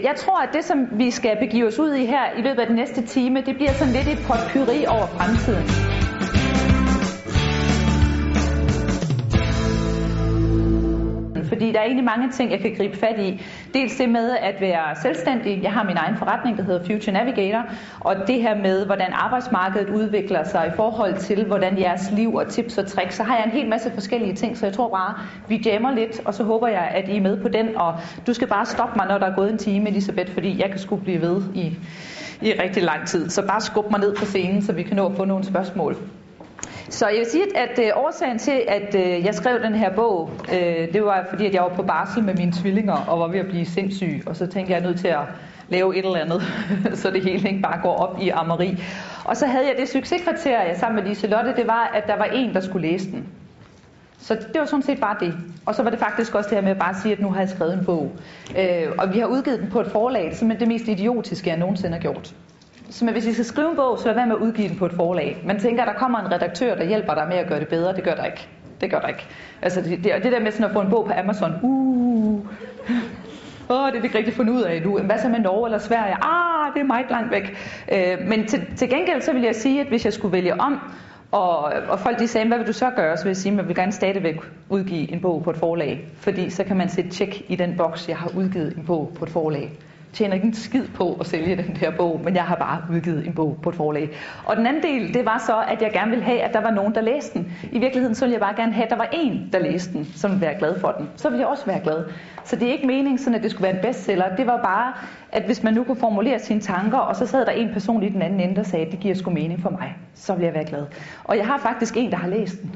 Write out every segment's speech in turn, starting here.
Jeg tror, at det, som vi skal begive os ud i her i løbet af den næste time, det bliver sådan lidt et potpourri over fremtiden. Fordi der er egentlig mange ting, jeg kan gribe fat i. Dels det med at være selvstændig. Jeg har min egen forretning, der hedder Future Navigator. Og det her med, hvordan arbejdsmarkedet udvikler sig i forhold til, hvordan jeres liv og tips og tricks. Så har jeg en hel masse forskellige ting, så jeg tror bare, vi jammer lidt. Og så håber jeg, at I er med på den. Og du skal bare stoppe mig, når der er gået en time, Elisabeth, fordi jeg kan sgu blive ved i rigtig lang tid. Så bare skub mig ned på scenen, så vi kan nå at få nogle spørgsmål. Så jeg vil sige, at årsagen til, at jeg skrev den her bog, det var fordi, at jeg var på barsel med mine tvillinger og var ved at blive sindssyg. Og så tænkte jeg, at jeg er nødt til at lave et eller andet, så det hele ikke bare går op i ammeri. Og så havde jeg det succeskriterie sammen med Liselotte, det var, at der var en, der skulle læse den. Så det var sådan set bare det. Og så var det faktisk også det her med at bare sige, at nu har jeg skrevet en bog. Og vi har udgivet den på et forlag, det er simpelthen det mest idiotiske, jeg nogensinde har gjort. Så hvis I skal skrive en bog, så lad være med at udgive den på et forlag. Man tænker, at der kommer en redaktør, der hjælper dig med at gøre det bedre. Det gør der ikke. Det gør der ikke. Altså det der med sådan at få en bog på Amazon. Det er det ikke rigtig fundet ud af nu. Hvad så med Norge eller Sverige? Det er meget langt væk. Men til gengæld så vil jeg sige, at hvis jeg skulle vælge om, og folk de sagde, hvad vil du så gøre? Så vil jeg sige, at jeg vil gerne stadigvæk udgive en bog på et forlag. Fordi så kan man sætte tjek i den boks, jeg har udgivet en bog på et forlag. Tjener ikke en skid på at sælge den her bog, men jeg har bare udgivet en bog på et forlag. Og den anden del, det var så, at jeg gerne ville have, at der var nogen, der læste den. I virkeligheden så ville jeg bare gerne have, at der var en, der læste den, som ville være glad for den. Så ville jeg også være glad. Så det er ikke meningen sådan, at det skulle være en bestseller. Det var bare, at hvis man nu kunne formulere sine tanker, og så sad der en person i den anden ende, der sagde, at det giver sgu mening for mig, så ville jeg være glad. Og jeg har faktisk en, der har læst den,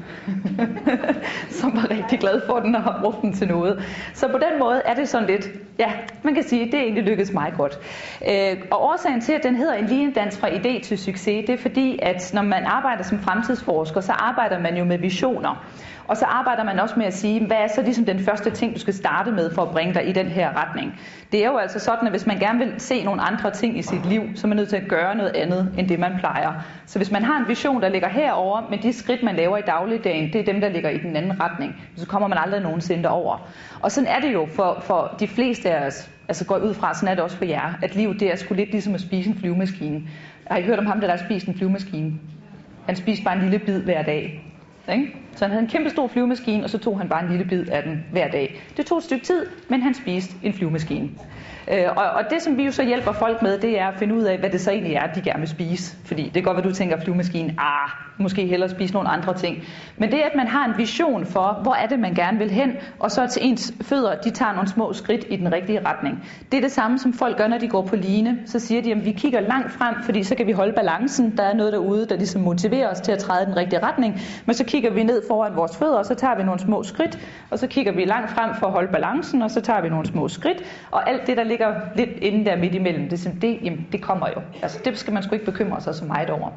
som var rigtig glad for den og har brugt den til noget. Så på den måde er det sådan lidt, ja, man kan sige, at det egentlig lykkedes meget godt. Og årsagen til, at den hedder en linedans fra idé til succes, det er fordi, at når man arbejder som fremtidsforsker, så arbejder man jo med visioner. Og så arbejder man også med at sige, hvad er så ligesom den første ting, du skal starte med for at bringe dig i den her retning. Det er jo altså sådan, at hvis man gerne vil se nogle andre ting i sit liv, så er man nødt til at gøre noget andet, end det man plejer. Så hvis man har en vision, der ligger herover, men de skridt, man laver i dagligdagen, det er dem, der ligger i den anden retning. Så kommer man aldrig nogensinde derover. Og sådan er det jo for de fleste af os, altså går ud fra, sådan er det også for jer, at livet det er sgu lidt ligesom at spise en flyvemaskine. Har I hørt om ham, der har spist en flyvemaskine? Han spiste bare en lille bid hver dag. Ikke? Så han havde en kæmpe stor flyvemaskine, og så tog han bare en lille bid af den hver dag. Det tog et stykke tid, men han spiste en flyvemaskine. Og det, som vi jo så hjælper folk med, det er at finde ud af, hvad det så egentlig er, de gerne vil spise. Fordi det er godt, hvad du tænker, flyvemaskine, måske hellere spise nogle andre ting. Men det er, at man har en vision for, hvor er det, man gerne vil hen, og så til ens fødder, de tager nogle små skridt i den rigtige retning. Det er det samme, som folk gør, når de går på line. Så siger de, at vi kigger langt frem, fordi så kan vi holde balancen. Der er noget derude, der ligesom motiverer os til at træde i den rigtige retning. Men så kigger vi ned foran vores fødder, og så tager vi nogle små skridt, og så kigger vi langt frem for at holde balancen, og så tager vi nogle små skridt, og alt det, der ligger lidt inde der midt imellem, det kommer jo. Altså, det skal man sgu ikke bekymre sig så meget over.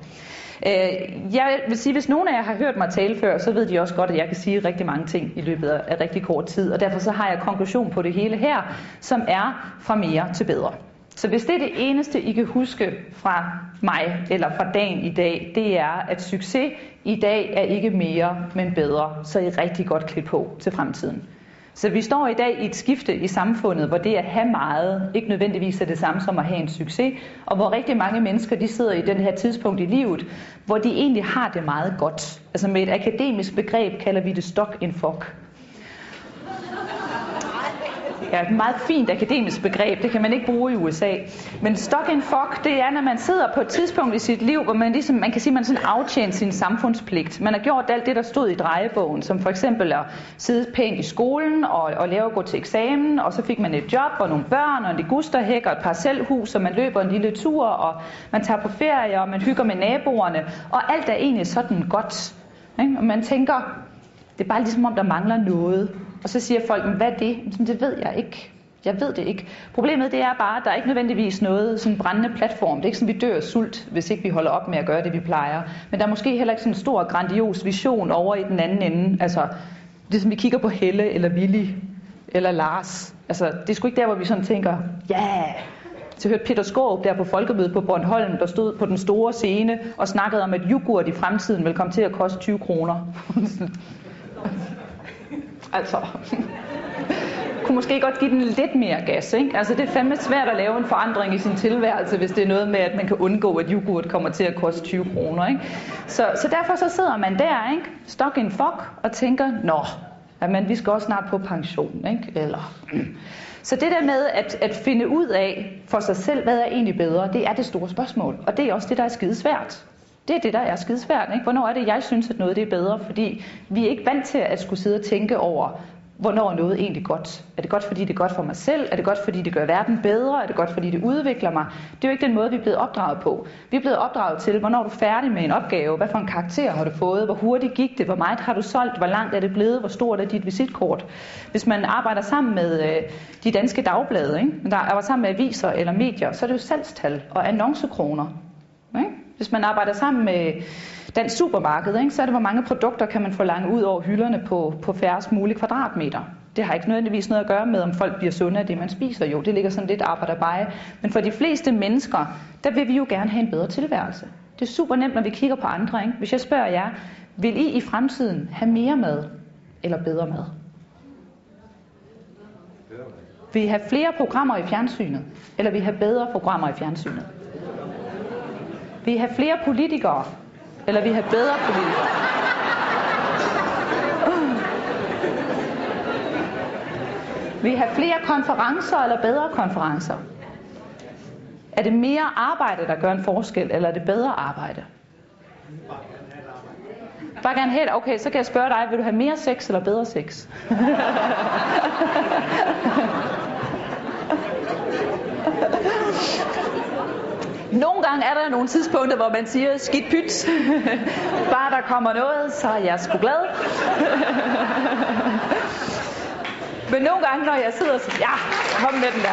Jeg vil sige, hvis nogen af jer har hørt mig tale før, så ved de også godt, at jeg kan sige rigtig mange ting i løbet af rigtig kort tid, og derfor så har jeg konklusion på det hele her, som er fra mere til bedre. Så hvis det er det eneste, I kan huske fra mig, eller fra dagen i dag, det er, at succes i dag er ikke mere, men bedre, så er I rigtig godt klædt på til fremtiden. Så vi står i dag i et skifte i samfundet, hvor det at have meget ikke nødvendigvis er det samme som at have en succes, og hvor rigtig mange mennesker de sidder i den her tidspunkt i livet, hvor de egentlig har det meget godt. Altså med et akademisk begreb kalder vi det stock in fuck. Ja, et meget fint akademisk begreb, det kan man ikke bruge i USA. Men stock in fuck, det er, når man sidder på et tidspunkt i sit liv, hvor man ligesom, man kan sige, man sådan aftjent sin samfundspligt. Man har gjort alt det, der stod i drejebogen, som for eksempel at sidde pænt i skolen og gå til eksamen, og så fik man et job og nogle børn og en ligusterhæk og et parcelhus, og man løber en lille tur, og man tager på ferie, og man hygger med naboerne, og alt er egentlig sådan godt. Ikke? Og man tænker, det er bare ligesom om, der mangler noget. Og så siger folk, hvad er det? Det ved jeg ikke. Jeg ved det ikke. Problemet det er bare, at der er ikke nødvendigvis noget sådan brændende platform. Det er ikke sådan, vi dør af sult, hvis ikke vi holder op med at gøre det, vi plejer. Men der er måske heller ikke sådan en stor, grandios vision over i den anden ende. Altså, det er som vi kigger på Helle, eller Willy, eller Lars. Altså, det er sgu ikke der, hvor vi sådan tænker, Så hørte Peter Skaarup der på folkemødet på Bornholm, der stod på den store scene og snakkede om, at yoghurt i fremtiden vil komme til at koste 20 kroner. Altså, kunne måske godt give den lidt mere gas, ikke? Altså det er fandme svært at lave en forandring i sin tilværelse, hvis det er noget med, at man kan undgå, at yoghurt kommer til at koste 20 kroner, ikke? Så derfor så sidder man der, ikke? Stok in fuck, og tænker, men vi skal også snart på pension, ikke? Så det der med at finde ud af for sig selv, hvad er egentlig bedre, det er det store spørgsmål. Og det er også det, der er skidesvært. Det er det, der er skidesvært, ikke? Hvornår er det, jeg synes, at noget det er bedre? Fordi vi er ikke vant til at skulle sidde og tænke over, hvornår er noget egentlig godt. Er det godt, fordi det er godt for mig selv? Er det godt, fordi det gør verden bedre? Er det godt, fordi det udvikler mig? Det er jo ikke den måde, vi er blevet opdraget på. Vi er blevet opdraget til, hvornår er du færdig med en opgave? Hvad for en karakter har du fået? Hvor hurtigt gik det? Hvor meget har du solgt? Hvor langt er det blevet? Hvor stort er dit visitkort? Hvis man arbejder sammen med de danske dagblade, ikke? Der arbejder sammen med aviser eller medier, så er det jo salgstal og annoncekroner. Ikke? Hvis man arbejder sammen med Dansk Supermarked, ikke, så er det, hvor mange produkter kan man forlange ud over hylderne på færrest mulige kvadratmeter. Det har ikke nødvendigvis noget at gøre med, om folk bliver sunde af det, man spiser. Jo, det ligger sådan lidt arbejderbeje. Men for de fleste mennesker, der vil vi jo gerne have en bedre tilværelse. Det er super nemt, når vi kigger på andre. Ikke? Hvis jeg spørger jer, vil I fremtiden have mere mad eller bedre mad? Vil I have flere programmer i fjernsynet, eller vil I have bedre programmer i fjernsynet? Vil I have flere politikere, eller vil I have bedre politikere? Vil I have flere konferencer, eller bedre konferencer? Er det mere arbejde, der gør en forskel, eller er det bedre arbejde? Bare gerne have. Okay, så kan jeg spørge dig, vil du have mere sex, eller bedre sex? Nogle gange er der nogle tidspunkter, hvor man siger, skidt pyt. Bare der kommer noget, så er jeg sgu glad. Men nogle gange, når jeg sidder og siger, ja, kom med den der.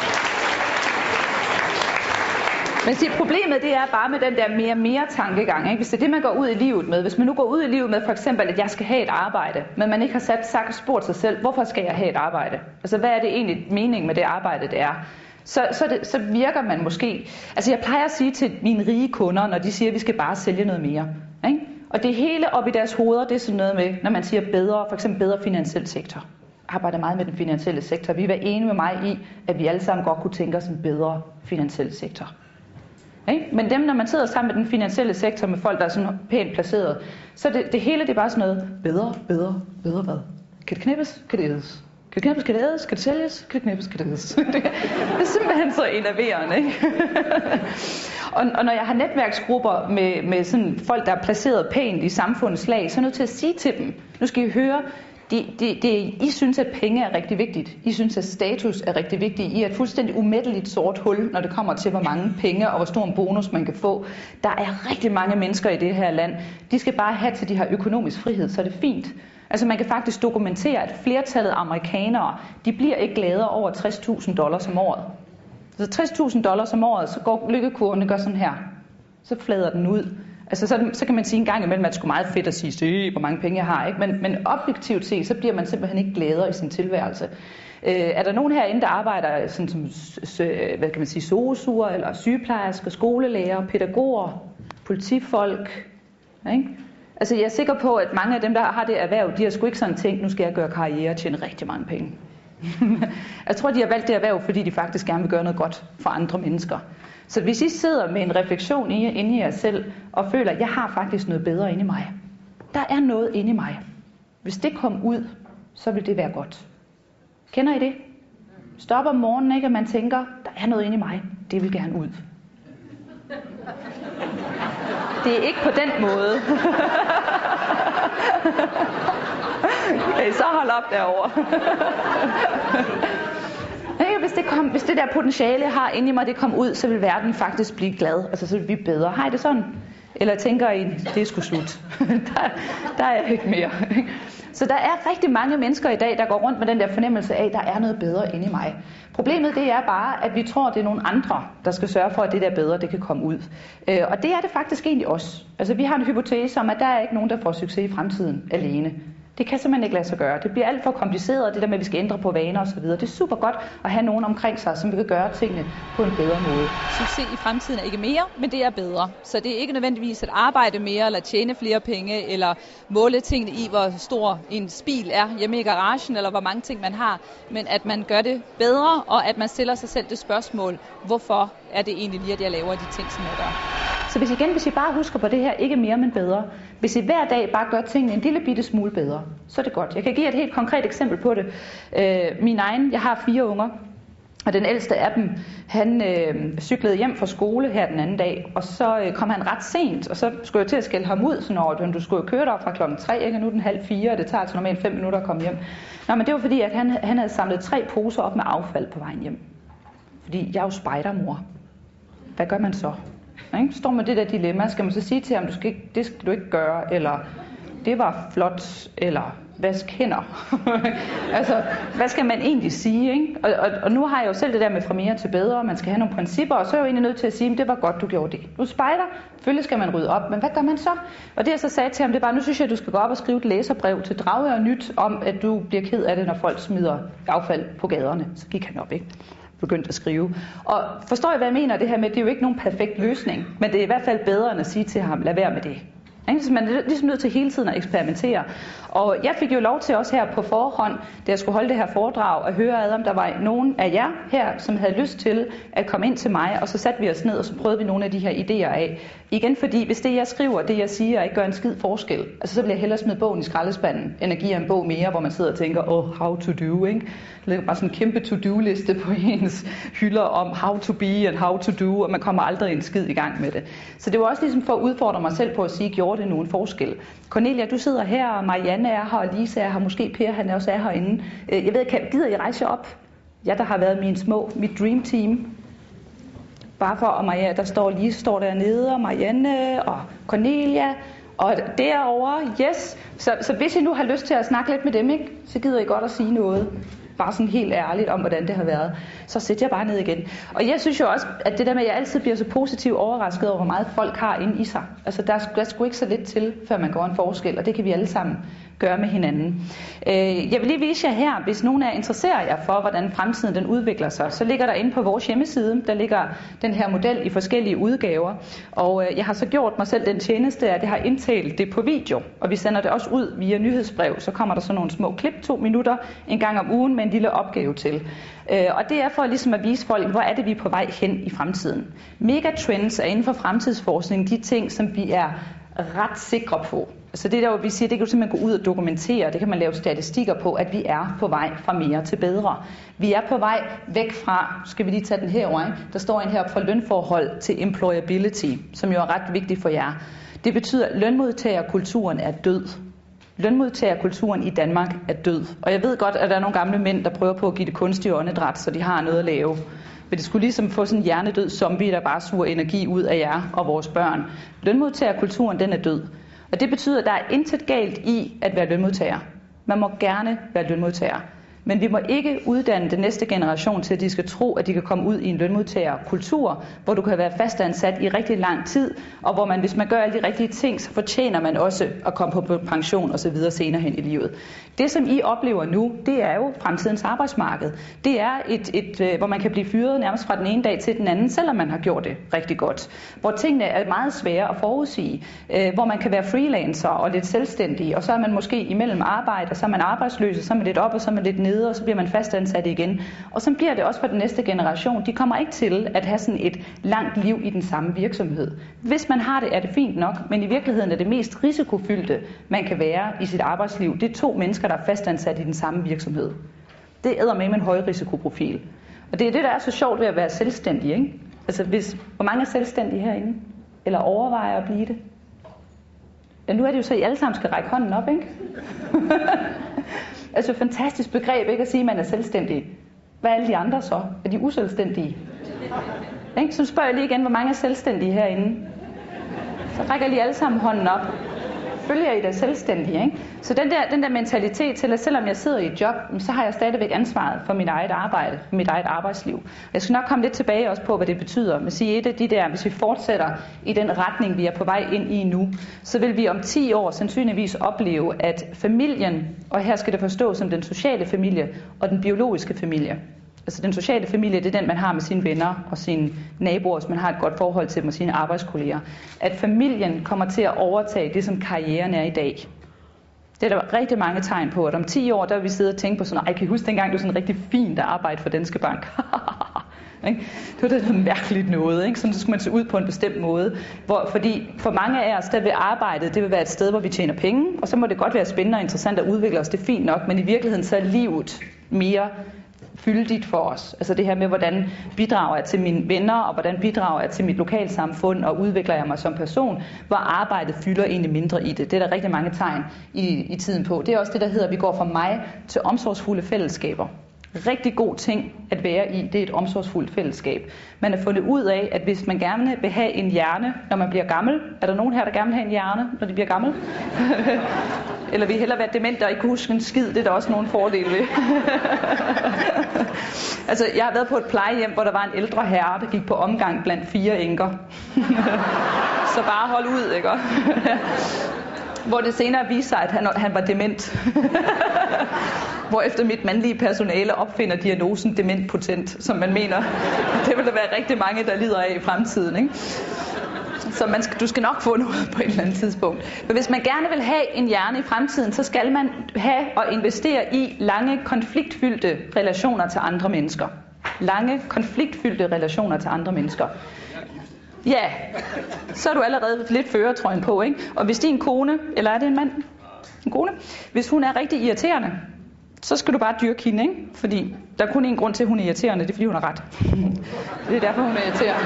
Men se, problemet det er bare med den der mere tankegang. Ikke? Hvis det er det, man går ud i livet med. Hvis man nu går ud i livet med for eksempel, at jeg skal have et arbejde, men man ikke har spurgt sig selv, hvorfor skal jeg have et arbejde? Altså, hvad er det egentlig meningen med det arbejde, det er? Så virker man måske... Altså, jeg plejer at sige til mine rige kunder, når de siger, at vi skal bare sælge noget mere. Ikke? Og det hele op i deres hoveder, det er sådan noget med, når man siger bedre, for eksempel bedre finansiel sektor. Arbejder meget med den finansielle sektor. Vi var enige med mig i, at vi alle sammen godt kunne tænke os en bedre finansiel sektor. Ikke? Men dem, når man sidder sammen med den finansielle sektor, med folk, der er sådan pænt placeret, så det hele det er bare sådan noget bedre hvad? Kan det knippes? Kan det ædes? Kan det knippes? Kan det ædes? Kan det sælges? Kan det knippes? Kan det ædes? Det er simpelthen så enerverende, ikke? Og når jeg har netværksgrupper med sådan folk, der er placeret pænt i samfundets lag, så er jeg nødt til at sige til dem, nu skal I høre, I synes, at penge er rigtig vigtigt. I synes, at status er rigtig vigtigt. I er et fuldstændig umætteligt sort hul, når det kommer til, hvor mange penge og hvor stor en bonus man kan få. Der er rigtig mange mennesker i det her land. De skal bare have til, de har økonomisk frihed, så er det fint. Altså man kan faktisk dokumentere, at flertallet af amerikanere, de bliver ikke gladere over $60,000 om året. Så $60,000 om året, så går lykkekurven gør sådan her. Så flader den ud. Altså så kan man sige en gang imellem, at det er sgu meget fedt at sige, se hvor mange penge jeg har, ikke? Men objektivt set, så bliver man simpelthen ikke gladere i sin tilværelse. Er der nogen herinde, der arbejder sådan som, hvad kan man sige, sosuer, eller sygeplejersker, skolelærer, pædagoger, politifolk, ikke? Altså jeg er sikker på, at mange af dem, der har det erhverv, de har sgu ikke sådan tænkt, nu skal jeg gøre karriere og tjene rigtig mange penge. Jeg tror, de har valgt det erhverv, fordi de faktisk gerne vil gøre noget godt for andre mennesker. Så hvis I sidder med en refleksion inde i jer selv, og føler, at jeg har faktisk noget bedre inde i mig. Der er noget inde i mig. Hvis det kom ud, så vil det være godt. Kender I det? Stop om morgenen, ikke? Og man tænker, der er noget inde i mig. Det vil gerne ud. Det er ikke på den måde. Okay, så hold op derovre. Hvis det der potentiale, jeg har inde i mig, det kom ud, så vil verden faktisk blive glad. Altså, så vil vi bedre. Har I det sådan? Eller tænker I, det er sgu slut? der er ikke mere. Så der er rigtig mange mennesker i dag, der går rundt med den der fornemmelse af, at der er noget bedre inde i mig. Problemet det er bare, at vi tror, at det er nogle andre, der skal sørge for, at det der bedre, det kan komme ud. Og det er det faktisk egentlig også. Altså, vi har en hypotese om, at der er ikke nogen, der får succes i fremtiden alene. Det kan simpelthen ikke lade sig gøre. Det bliver alt for kompliceret, det der med, at vi skal ændre på vaner osv. Det er super godt at have nogen omkring sig, som vi kan gøre tingene på en bedre måde. Succes i fremtiden er ikke mere, men det er bedre. Så det er ikke nødvendigvis at arbejde mere, eller tjene flere penge, eller måle tingene i, hvor stor en bil er hjemme i garagen, eller hvor mange ting man har, men at man gør det bedre, og at man stiller sig selv det spørgsmål, hvorfor er det egentlig lige, at jeg laver de ting, som jeg gør. Så hvis I bare husker på det her, ikke mere, men bedre. Hvis I hver dag bare gør tingene en lille bitte smule bedre, så er det godt. Jeg kan give et helt konkret eksempel på det. Jeg har 4 unger, og den ældste af dem, han cyklede hjem fra skole her den anden dag, og så kom han ret sent, og så skulle jeg til at skælde ham ud, sådan over, du skulle køre derop fra klokken 3, ikke? Og nu er den 3:30, og det tager altså normalt 5 minutter at komme hjem. Nå, men det var fordi, at han havde samlet 3 poser op med affald på vejen hjem. Fordi jeg er jo spejdermor. Hvad gør man så? Ikke? Står med det der dilemma, skal man så sige til ham, det skal du ikke gøre, eller det var flot, eller vask hænder. Altså, hvad skal man egentlig sige? Ikke? Og nu har jeg jo selv det der med fra mere til bedre, man skal have nogle principper, og så er jeg jo egentlig nødt til at sige, at det var godt, du gjorde det. Du spejder, selvfølgelig skal man rydde op, men hvad gør man så? Og det jeg så sagde til ham, det er bare, nu synes jeg, at du skal gå op og skrive et læserbrev til Dragør Nyt, om at du bliver ked af det, når folk smider affald på gaderne. Så gik han op, ikke? Begyndt at skrive. Og forstår I, hvad jeg mener det her med, det er jo ikke nogen perfekt løsning, men det er i hvert fald bedre end at sige til ham, lad være med det. Så man er ligesom nødt til hele tiden at eksperimentere. Og jeg fik jo lov til også her på forhånd, da jeg skulle holde det her foredrag, at høre ad, om der var nogen af jer her, som havde lyst til at komme ind til mig, og så satte vi os ned, og så prøvede vi nogle af de her idéer af. Igen fordi, hvis det jeg skriver, det jeg siger, ikke gør en skid forskel, altså så bliver jeg hellere smide bogen i skraldespanden, end at give en bog mere, hvor man sidder og tænker, how to do, ikke? Det er bare sådan en kæmpe to-do-liste på ens hylder om how to be and how to do, og man kommer aldrig en skid i gang med det. Så det var også ligesom for at udfordre mig selv på at sige, gjorde det nogen forskel? Cornelia, du sidder her, og Marianne er her, og Lisa er her, måske Per, han også er herinde. Jeg ved, gider I rejse op? Jeg, der har været mit dream team. Bare for, og Maria, Lise står dernede, og Marianne, og Cornelia, og derovre, yes. Så hvis I nu har lyst til at snakke lidt med dem, ikke, så gider I godt at sige noget. Bare sådan helt ærligt om, hvordan det har været. Så sætter jeg bare ned igen. Og jeg synes jo også, at det der med, at jeg altid bliver så positivt overrasket over, hvor meget folk har inde i sig. Altså der er sgu ikke så lidt til, før man går en forskel, og det kan vi alle sammen gøre med hinanden. Jeg vil lige vise jer her, hvis nogen af jer interesserer jer for, hvordan fremtiden den udvikler sig, så ligger der inde på vores hjemmeside, der ligger den her model i forskellige udgaver, og jeg har så gjort mig selv den tjeneste, at jeg har indtalt det på video, og vi sender det også ud via nyhedsbrev, så kommer der sådan nogle små klip, 2 minutter en gang om ugen med en lille opgave til. Og det er for ligesom at vise folk, hvor er det vi er på vej hen i fremtiden. Megatrends er inden for fremtidsforskning de ting, som vi er ret sikre på. Så det der, hvor vi siger, det kan du simpelthen gå ud og dokumentere, det kan man lave statistikker på, at vi er på vej fra mere til bedre. Vi er på vej væk fra, skal vi lige tage den herovre, ikke? Der står en her fra lønforhold til employability, som jo er ret vigtigt for jer. Det betyder, at lønmodtagerkulturen er død. Lønmodtagerkulturen i Danmark er død. Og jeg ved godt, at der er nogle gamle mænd, der prøver på at give det kunstige åndedræt, så de har noget at lave. Men det skulle ligesom få sådan en hjernedød zombie, der bare suger energi ud af jer og vores børn. Lønmodtagerkulturen, den er død. Og det betyder, at der er intet galt i at være lønmodtager. Man må gerne være lønmodtager. Men vi må ikke uddanne den næste generation til, at de skal tro, at de kan komme ud i en lønmodtagerkultur, hvor du kan være fastansat i rigtig lang tid, og hvor man, hvis man gør alle de rigtige ting, så fortjener man også at komme på pension og så videre senere hen i livet. Det, som I oplever nu, det er jo fremtidens arbejdsmarked. Det er hvor man kan blive fyret nærmest fra den ene dag til den anden, selvom man har gjort det rigtig godt. Hvor tingene er meget svære at forudsige. Hvor man kan være freelancer og lidt selvstændig, og så er man måske imellem arbejde, og så er man arbejdsløs, og så er man lidt op, og så er man lidt nede, og så bliver man fastansat igen. Og så bliver det også for den næste generation. De kommer ikke til at have sådan et langt liv i den samme virksomhed. Hvis man har det, er det fint nok, men i virkeligheden er det mest risikofyldte, man kan være i sit arbejdsliv, det er 2 mennesker, der er fastansat i den samme virksomhed. Det æder med en høj risikoprofil. Og det er det, der er så sjovt ved at være selvstændig, ikke? Altså hvor mange er selvstændige herinde? Eller overvejer at blive det? Ja, nu er det jo så, at I alle sammen skal række hånden op, ikke? Altså et fantastisk begreb, ikke at sige, at man er selvstændig. Hvad er alle de andre så? Er de uselvstændige? Ikke? Så spørger jeg lige igen, hvor mange er selvstændige herinde? Så rækker lige alle sammen hånden op. selvfølgelig er I da selvstændige, ikke? Så den der mentalitet til, at selvom jeg sidder i et job, så har jeg stadigvæk ansvaret for mit eget arbejde, mit eget arbejdsliv. Jeg skal nok komme lidt tilbage også på, hvad det betyder. Men sige et af de der, hvis vi fortsætter i den retning, vi er på vej ind i nu, så vil vi om 10 år sandsynligvis opleve, at familien, og her skal det forstås som den sociale familie og den biologiske familie. Altså den sociale familie, det er den, man har med sine venner og sine naboer, som man har et godt forhold til med sine arbejdskolleger. At familien kommer til at overtage det, som karrieren er i dag. Det er der rigtig mange tegn på, at om 10 år, der vil vi sidde og tænke på sådan, kan I huske dengang, det var sådan rigtig fint at arbejde for Danske Bank? Det var da noget mærkeligt noget, ikke? Sådan, så skulle man se ud på en bestemt måde. Fordi for mange af os, der vil arbejdet, det vil være et sted, hvor vi tjener penge, og så må det godt være spændende og interessant at udvikle os, det er fint nok, men i virkeligheden så er livet mere fyldigt for os. Altså det her med, hvordan bidrager jeg til mine venner, og hvordan bidrager jeg til mit lokalsamfund, og udvikler jeg mig som person, hvor arbejdet fylder egentlig mindre i det. Det er der rigtig mange tegn i tiden på. Det er også det, der hedder, at vi går fra mig til omsorgsfulde fællesskaber. Rigtig god ting at være i, det er et omsorgsfuldt fællesskab. Man har fundet ud af, at hvis man gerne vil have en hjerne, når man bliver gammel, er der nogen her, der gerne vil have en hjerne, når de bliver gammel? Eller vil I hellere være dement og ikke huske en skid, det er der også nogle fordele ved. Altså, jeg har været på et plejehjem, hvor der var en ældre herre, der gik på omgang blandt 4 enker. Så bare hold ud, ikke? Hvor det senere viste sig, at han var dement. Hvorefter mit mandlige personale opfinder diagnosen dementpotent, som man mener, det vil der være rigtig mange, der lider af i fremtiden, ikke? Så du skal nok få noget på et eller andet tidspunkt. Men hvis man gerne vil have en hjerne i fremtiden, så skal man have og investere i lange, konfliktfyldte relationer til andre mennesker. Lange, konfliktfyldte relationer til andre mennesker. Ja, så er du allerede lidt førertrøjen på, ikke? Og hvis din kone, eller er det en mand? En kone? Hvis hun er rigtig irriterende, så skal du bare dyrke hende, ikke? Fordi der er kun én grund til, at hun er irriterende, det er fordi hun har ret. Det er derfor, hun er irriterende.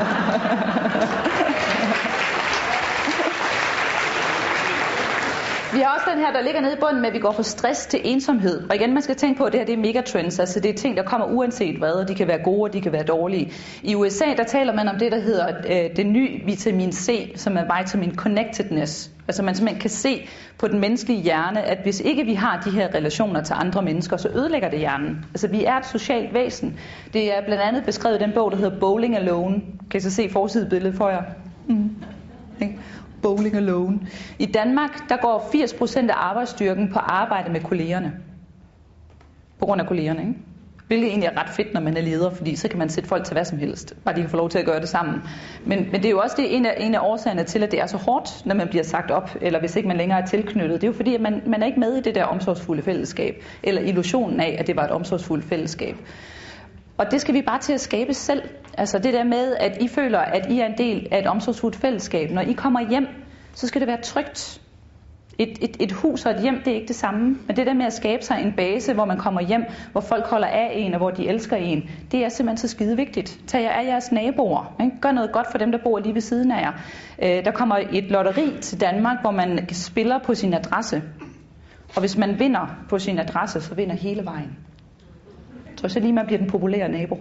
Vi har også den her, der ligger nede i bunden med, at vi går fra stress til ensomhed. Og igen, man skal tænke på, at det her det er megatrends. Altså det er ting, der kommer uanset hvad, og de kan være gode, og de kan være dårlige. I USA, der taler man om det, der hedder det nye vitamin C, som er vitamin connectedness. Altså man simpelthen kan se på den menneskelige hjerne, at hvis ikke vi har de her relationer til andre mennesker, så ødelægger det hjernen. Altså vi er et socialt væsen. Det er blandt andet beskrevet i den bog, der hedder Bowling Alone. Kan I så se forsidebilledet for jer? Bowling Alone. I Danmark, der går 80% af arbejdsstyrken på arbejde med kollegerne. På grund af kollegerne, ikke? Hvilket egentlig er ret fedt, når man er leder, fordi så kan man sætte folk til hvad som helst. Bare de kan få lov til at gøre det sammen. Men det er jo også en af årsagerne til, at det er så hårdt, når man bliver sagt op, eller hvis ikke man længere er tilknyttet. Det er jo fordi, at man er ikke med i det der omsorgsfulde fællesskab, eller illusionen af, at det var et omsorgsfuldt fællesskab. Og det skal vi bare til at skabe selv. Altså det der med, at I føler, at I er en del af et omsorgsfuldt fællesskab. Når I kommer hjem, så skal det være trygt. Et hus og et hjem, det er ikke det samme. Men det der med at skabe sig en base, hvor man kommer hjem, hvor folk holder af en, og hvor de elsker en, det er simpelthen så skide vigtigt. Tag jer af jeres naboer. Ikke? Gør noget godt for dem, der bor lige ved siden af jer. Der kommer et lotteri til Danmark, hvor man spiller på sin adresse. Og hvis man vinder på sin adresse, så vinder hele vejen. Så lige man bliver den populære nabo.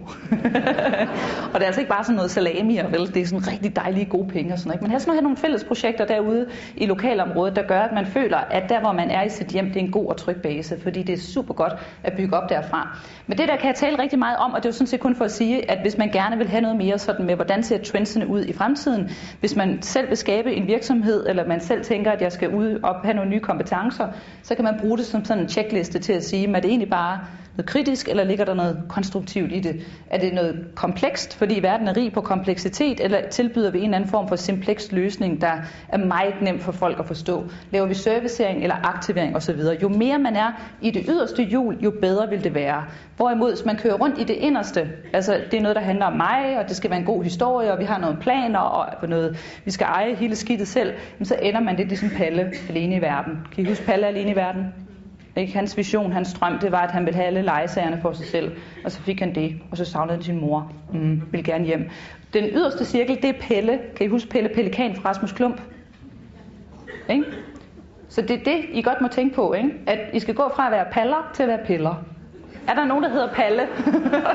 Og det er altså ikke bare sådan noget salami, vel? Det er sådan rigtig dejlige gode penge og sådan noget. Man har sådan nogle fælles projekter derude i lokalområdet, der gør, at man føler, at der hvor man er i sit hjem, det er en god og tryg base, fordi det er super godt at bygge op derfra. Men det der kan jeg tale rigtig meget om, og det er jo sådan set kun for at sige, at hvis man gerne vil have noget mere sådan med, hvordan ser trendsene ud i fremtiden, hvis man selv vil skabe en virksomhed, eller man selv tænker, at jeg skal ud og have nogle nye kompetencer, så kan man bruge det som sådan en checkliste til at sige, er det egentlig bare noget kritisk, eller ligger der noget konstruktivt i det? Er det noget komplekst, fordi verden er rig på kompleksitet, eller tilbyder vi en eller anden form for simpleks løsning, der er meget nem for folk at forstå? Laver vi servicering eller aktivering osv.? Jo mere man er i det yderste hjul, jo bedre vil det være. Hvorimod, hvis man kører rundt i det inderste, altså det er noget, der handler om mig, og det skal være en god historie, og vi har nogle planer, og noget, vi skal eje hele skidtet selv, så ender man lidt ligesom Palle alene i verden. Kan I huske Palle alene i verden? Ikke? Hans vision, hans drøm, det var, at han ville have alle lejesagerne for sig selv. Og så fik han det, og så savnede han sin mor. Ville gerne hjem. Den yderste cirkel, det er Pelle. Kan I huske Pelle Pelikan fra Rasmus Klump? Ikke? Så det er det, I godt må tænke på, ikke? At I skal gå fra at være paller til at være piller. Er der nogen, der hedder Palle?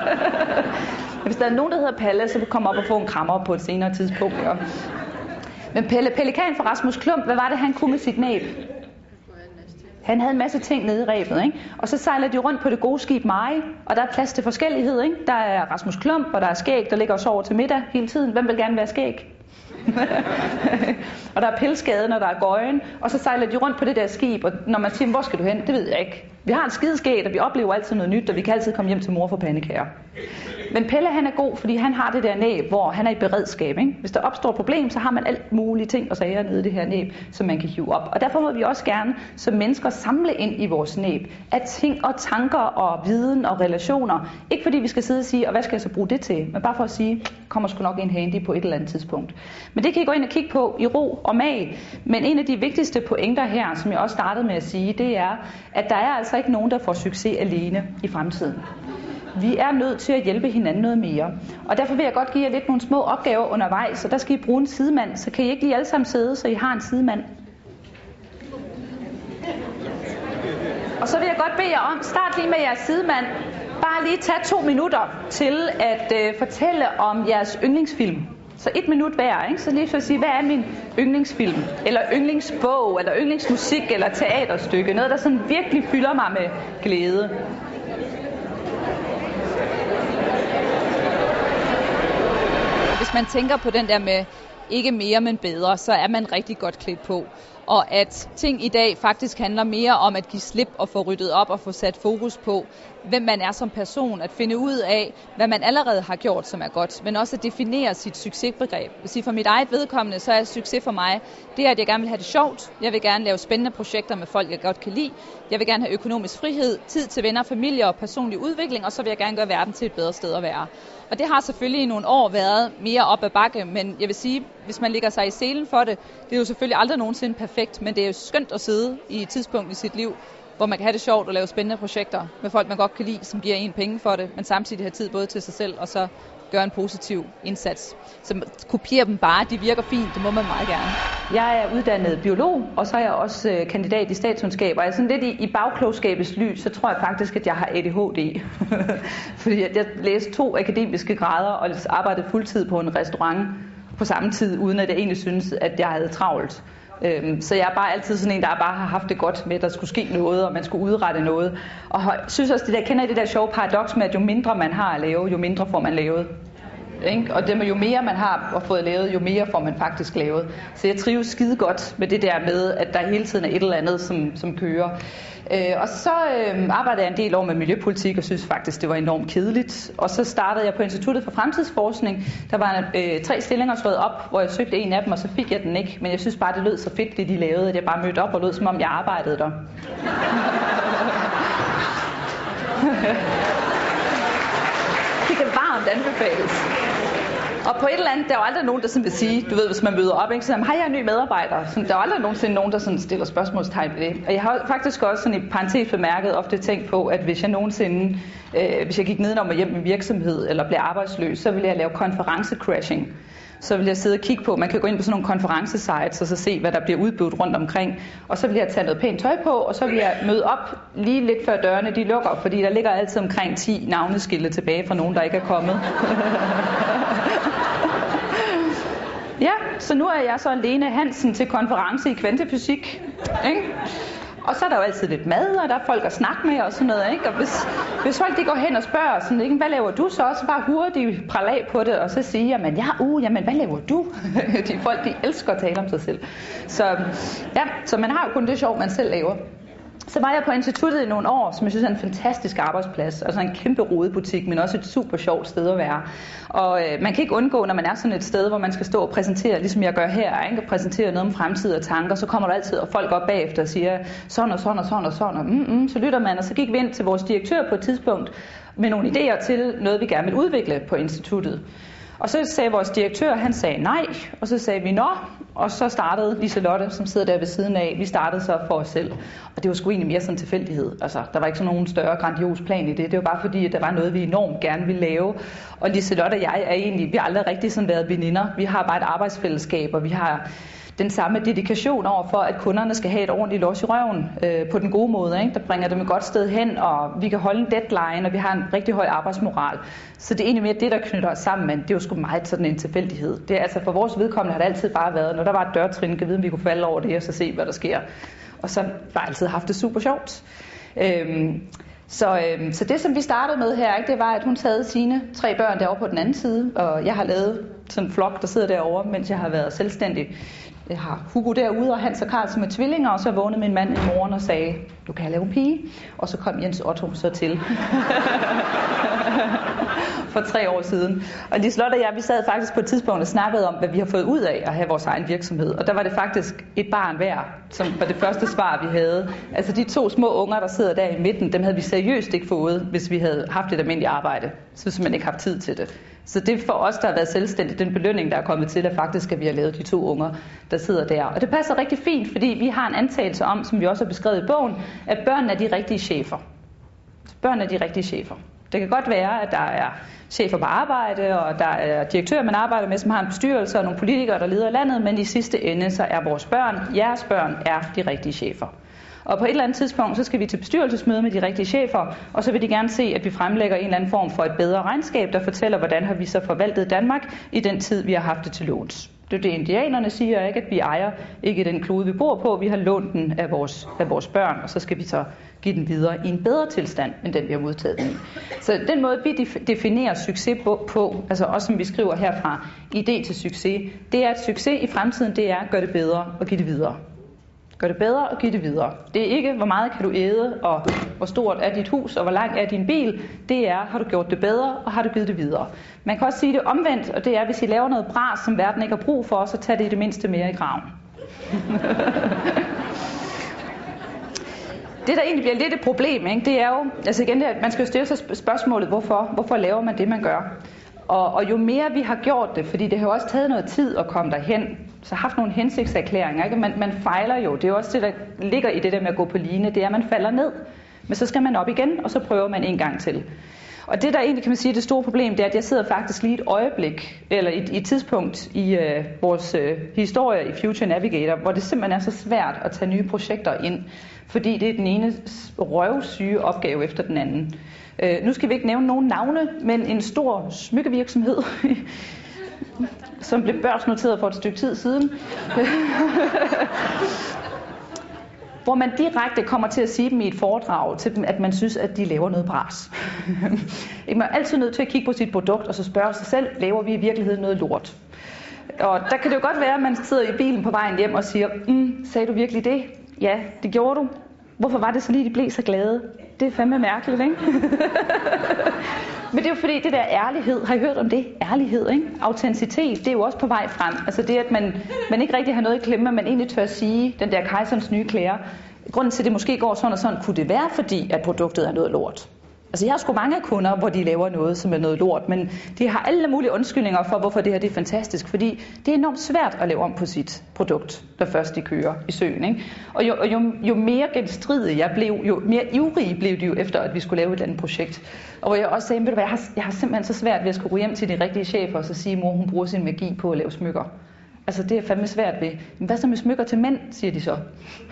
Hvis der er nogen, der hedder Palle, så kommer op og få en krammer på et senere tidspunkt. Ja. Men Pelikan for Rasmus Klump, hvad var det, han kunne med sit næb? Han havde en masse ting nede i rebet, ikke? Og så sejler de rundt på det gode skib Mari, og der er plads til forskellighed, ikke? Der er Rasmus Klump, og der er Skæg, der ligger og sover til middag hele tiden. Hvem vil gerne være Skæg? Og der er Pilskaden, og der er Gøjen, og så sejler de rundt på det der skib, og når man siger, hvor skal du hen? Det ved jeg ikke. Vi har en skideskæg, og vi oplever altid noget nyt, og vi kan altid komme hjem til mor for pandekager. Men Pelle, han er god, fordi han har det der næb, hvor han er i beredskab, ikke? Hvis der opstår et problem, så har man alt mulige ting og sager nede i det her næb, som man kan hive op. Og derfor må vi også gerne som mennesker samle ind i vores næb af ting og tanker og viden og relationer. Ikke fordi vi skal sidde og sige, og hvad skal jeg så bruge det til? Men bare for at sige, kommer sgu nok en handy på et eller andet tidspunkt. Men det kan I gå ind og kigge på i ro og mag. Men en af de vigtigste pointer her, som jeg også startede med at sige, det er, at der er altså ikke nogen, der får succes alene i fremtiden. Vi er nødt til at hjælpe hinanden noget mere. Og derfor vil jeg godt give jer lidt nogle små opgaver undervejs, og der skal I bruge en sidemand. Så kan I ikke lige alle sammen sidde, så I har en sidemand. Og så vil jeg godt bede jer om, start lige med jeres sidemand. Bare lige tage 2 minutter til at fortælle om jeres yndlingsfilm. Så 1 minut hver, ikke? Så lige så at sige, hvad er min yndlingsfilm? Eller yndlingsbog, eller yndlingsmusik, eller teaterstykke. Noget, der sådan virkelig fylder mig med glæde. Hvis man tænker på den der med ikke mere, men bedre, så er man rigtig godt klædt på. Og at ting i dag faktisk handler mere om at give slip og få ryddet op og få sat fokus på, hvem man er som person. At finde ud af, hvad man allerede har gjort, som er godt. Men også at definere sit succesbegreb. Hvis for mit eget vedkommende, så er succes for mig, det er, at jeg gerne vil have det sjovt. Jeg vil gerne lave spændende projekter med folk, jeg godt kan lide. Jeg vil gerne have økonomisk frihed, tid til venner, familie og personlig udvikling. Og så vil jeg gerne gøre verden til et bedre sted at være. Og det har selvfølgelig i nogle år været mere op ad bakke, men jeg vil sige, hvis man ligger sig i selen for det, det er jo selvfølgelig aldrig nogensinde perfekt, men det er jo skønt at sidde i et tidspunkt i sit liv, hvor man kan have det sjovt og lave spændende projekter med folk, man godt kan lide, som giver en penge for det, men samtidig have tid både til sig selv og så gøre en positiv indsats. Så kopiere dem bare, de virker fint, det må man meget gerne. Jeg er uddannet biolog, og så er jeg også kandidat i statskundskab, og jeg er sådan lidt i bagklogskabets lys, så tror jeg faktisk, at jeg har ADHD. Fordi jeg læste 2 akademiske grader og arbejdede fuldtid på en restaurant på samme tid, uden at jeg egentlig synes, at jeg havde travlt. Så jeg er bare altid sådan en, der bare har haft det godt med, at der skulle ske noget, og man skulle udrette noget. Og jeg synes også, kender I det der sjove paradoks med, at jo mindre man har at lave, jo mindre får man lavet. Ikke? Og det med jo mere man har fået lavet, jo mere får man faktisk lavet. Så jeg trives skide godt med det der med, at der hele tiden er et eller andet, som kører. Og så arbejdede jeg en del år med miljøpolitik og synes faktisk, det var enormt kedeligt. Og så startede jeg på Instituttet for Fremtidsforskning. Der var 3 stillinger slået op, hvor jeg søgte en af dem, og så fik jeg den ikke. Men jeg synes bare, det lød så fedt, det de lavede, at jeg bare mødte op og lød, som om jeg arbejdede der. Det kan varmt anbefales. Og på et eller andet, der er jo aldrig nogen, der sådan vil sige, du ved, hvis man møder op, ikke, så har jeg en ny medarbejder. Så der er jo aldrig nogensinde nogen, der sådan stiller spørgsmålstegn ved det. Og jeg har faktisk også sådan i parentes bemærket ofte tænkt på, at hvis jeg nogensinde, hvis jeg gik nedenom og hjem med virksomhed eller blev arbejdsløs, så ville jeg lave konferencecrashing. Så vil jeg sidde og kigge på, man kan gå ind på sådan nogle konferencesites og så se, hvad der bliver udbudt rundt omkring. Og så vil jeg tage noget pænt tøj på, og så vil jeg møde op lige lidt før dørene de lukker, fordi der ligger altid omkring 10 navneskilte tilbage fra nogen, der ikke er kommet. Ja, så nu er jeg så Lene Hansen til konference i kvantefysik, ikke? Og så er der jo altid lidt mad, og der er folk at snakke med og sådan noget, ikke? Og hvis folk de går hen og spørger sådan, ikke? Hvad laver du så? Så bare hurtigt prale af på det, og så siger jeg, jamen hvad laver du? De folk, de elsker at tale om sig selv. Så man har jo kun det sjov, man selv laver. Så var jeg på instituttet i nogle år, som jeg synes er en fantastisk arbejdsplads. Altså en kæmpe rodebutik, men også et super sjovt sted at være. Og man kan ikke undgå, når man er sådan et sted, hvor man skal stå og præsentere, ligesom jeg gør her, ikke? Og præsentere noget om fremtid og tanker, så kommer der altid folk op bagefter og siger, sådan og sådan og sådan og sådan, og så lytter man, og så gik vi ind til vores direktør på et tidspunkt med nogle idéer til noget, vi gerne vil udvikle på instituttet. Og så sagde vores direktør, han sagde nej, og så sagde vi nå, og så startede Liselotte, som sidder der ved siden af, vi startede så for os selv. Og det var sgu egentlig mere sådan en tilfældighed. Altså, der var ikke sådan nogen større grandios plan i det. Det var bare fordi, at der var noget, vi enormt gerne ville lave. Og Liselotte og jeg er egentlig, vi har aldrig rigtig sådan været veninder. Vi har bare et arbejdsfællesskab, og vi har den samme dedikation over for, at kunderne skal have et ordentligt los i røven på den gode måde, ikke? Der bringer dem et godt sted hen, og vi kan holde en deadline, og vi har en rigtig høj arbejdsmoral. Så det er egentlig mere det, der knytter os sammen, men det er jo sgu meget sådan en tilfældighed. Det er altså for vores vedkommende har det altid bare været, når der var et dørtrin, kan vide, om vi kunne falde over det og så se, hvad der sker. Og så har jeg altid haft det super sjovt. Så det, som vi startede med her, ikke, det var, at hun havde sine 3 børn derovre på den anden side, og jeg har lavet sådan en flok, der sidder derovre, mens jeg har været selvstændig. Jeg har Hugo derude, og Hans og Karl som er tvillinger, og så vågnede min mand en morgen og sagde, du kan lave en pige. Og så kom Jens Otto så til. For 3 år siden. Og Liselotte og jeg, vi sad faktisk på et tidspunkt og snakkede om, hvad vi har fået ud af at have vores egen virksomhed. Og der var det faktisk et barn hver, som var det første svar, vi havde. Altså de 2 små unger, der sidder der i midten, dem havde vi seriøst ikke fået, hvis vi havde haft et almindeligt arbejde. Så simpelthen ikke haft tid til det. Så det for os, der har været selvstændigt, den belønning, der er kommet til, er faktisk, at vi har lavet de 2 unger, der sidder der. Og det passer rigtig fint, fordi vi har en antagelse om, som vi også har beskrevet i bogen, at børnene er de rigtige chefer. Børn er de rigtige chefer. Det kan godt være, at der er chefer på arbejde, og der er direktører, man arbejder med, som har en bestyrelse, og nogle politikere, der leder landet, men i sidste ende, så er vores børn, jeres børn, er de rigtige chefer. Og på et eller andet tidspunkt, så skal vi til bestyrelsesmøde med de rigtige chefer, og så vil de gerne se, at vi fremlægger en eller anden form for et bedre regnskab, der fortæller, hvordan har vi så forvaltet Danmark i den tid, vi har haft det til låns. Det er det, indianerne siger, ikke? At vi ejer ikke den klode, vi bor på, vi har lånt den af vores børn, og så skal vi så give den videre i en bedre tilstand, end den vi har modtaget den i. Så den måde, vi definerer succes på, altså også som vi skriver herfra, idé til succes, det er, at succes i fremtiden, det er at gøre det bedre og give det videre. Gør det bedre og give det videre. Det er ikke, hvor meget kan du æde, og hvor stort er dit hus, og hvor lang er din bil. Det er, har du gjort det bedre, og har du givet det videre. Man kan også sige det omvendt, og det er, hvis I laver noget bras, som verden ikke har brug for, så tag det i det mindste mere i graven. Det, der egentlig bliver lidt et problem, ikke, det er jo, altså igen, at man skal jo stille sig spørgsmålet, hvorfor laver man det, man gør? Og jo mere vi har gjort det, fordi det har jo også taget noget tid at komme derhen, så har haft nogle hensigtserklæringer, ikke? Man fejler jo, det er jo også det, der ligger i det der med at gå på line, det er, at man falder ned, men så skal man op igen, og så prøver man en gang til. Og det, der egentlig kan man sige, det store problem, det er, at jeg sidder faktisk lige et øjeblik, eller et tidspunkt i vores historie i Future Navigator, hvor det simpelthen er så svært at tage nye projekter ind, fordi det er den ene røvsyge opgave efter den anden. Nu skal vi ikke nævne nogen navne, men en stor smykkevirksomhed, som blev børsnoteret for et stykke tid siden, hvor man direkte kommer til at sige dem i et foredrag til dem, at man synes, at de laver noget bras. Man er altid nødt til at kigge på sit produkt og så spørge sig selv, laver vi i virkeligheden noget lort? Og der kan det jo godt være, at man sidder i bilen på vejen hjem og siger, sagde du virkelig det? Ja, det gjorde du. Hvorfor var det så lige, de blev så glade? Det er fandme mærkeligt, ikke? Men det er jo fordi, det der ærlighed, har I hørt om det? Ærlighed, ikke? Autenticitet, det er jo også på vej frem. Altså det, at man ikke rigtig har noget i klemme, men egentlig tør sige, den der Kejserens nye klæder. Grunden til, at det måske går sådan og sådan, kunne det være, fordi at produktet er noget lort? Altså jeg har sgu mange kunder, hvor de laver noget, som er noget lort, men de har alle mulige undskyldninger for, hvorfor det her det er fantastisk, fordi det er enormt svært at lave om på sit produkt, der først de kører i søen, ikke? Og jo mere genstridig jeg blev, jo mere ivrig blev de jo efter, at vi skulle lave et eller andet projekt. Og hvor jeg også sagde, jeg har simpelthen så svært ved at skulle gå hjem til de rigtige chefer og så sige, mor, hun bruger sin magi på at lave smykker. Altså det er fandme svært ved. Men hvad så med smykker til mænd, siger de så.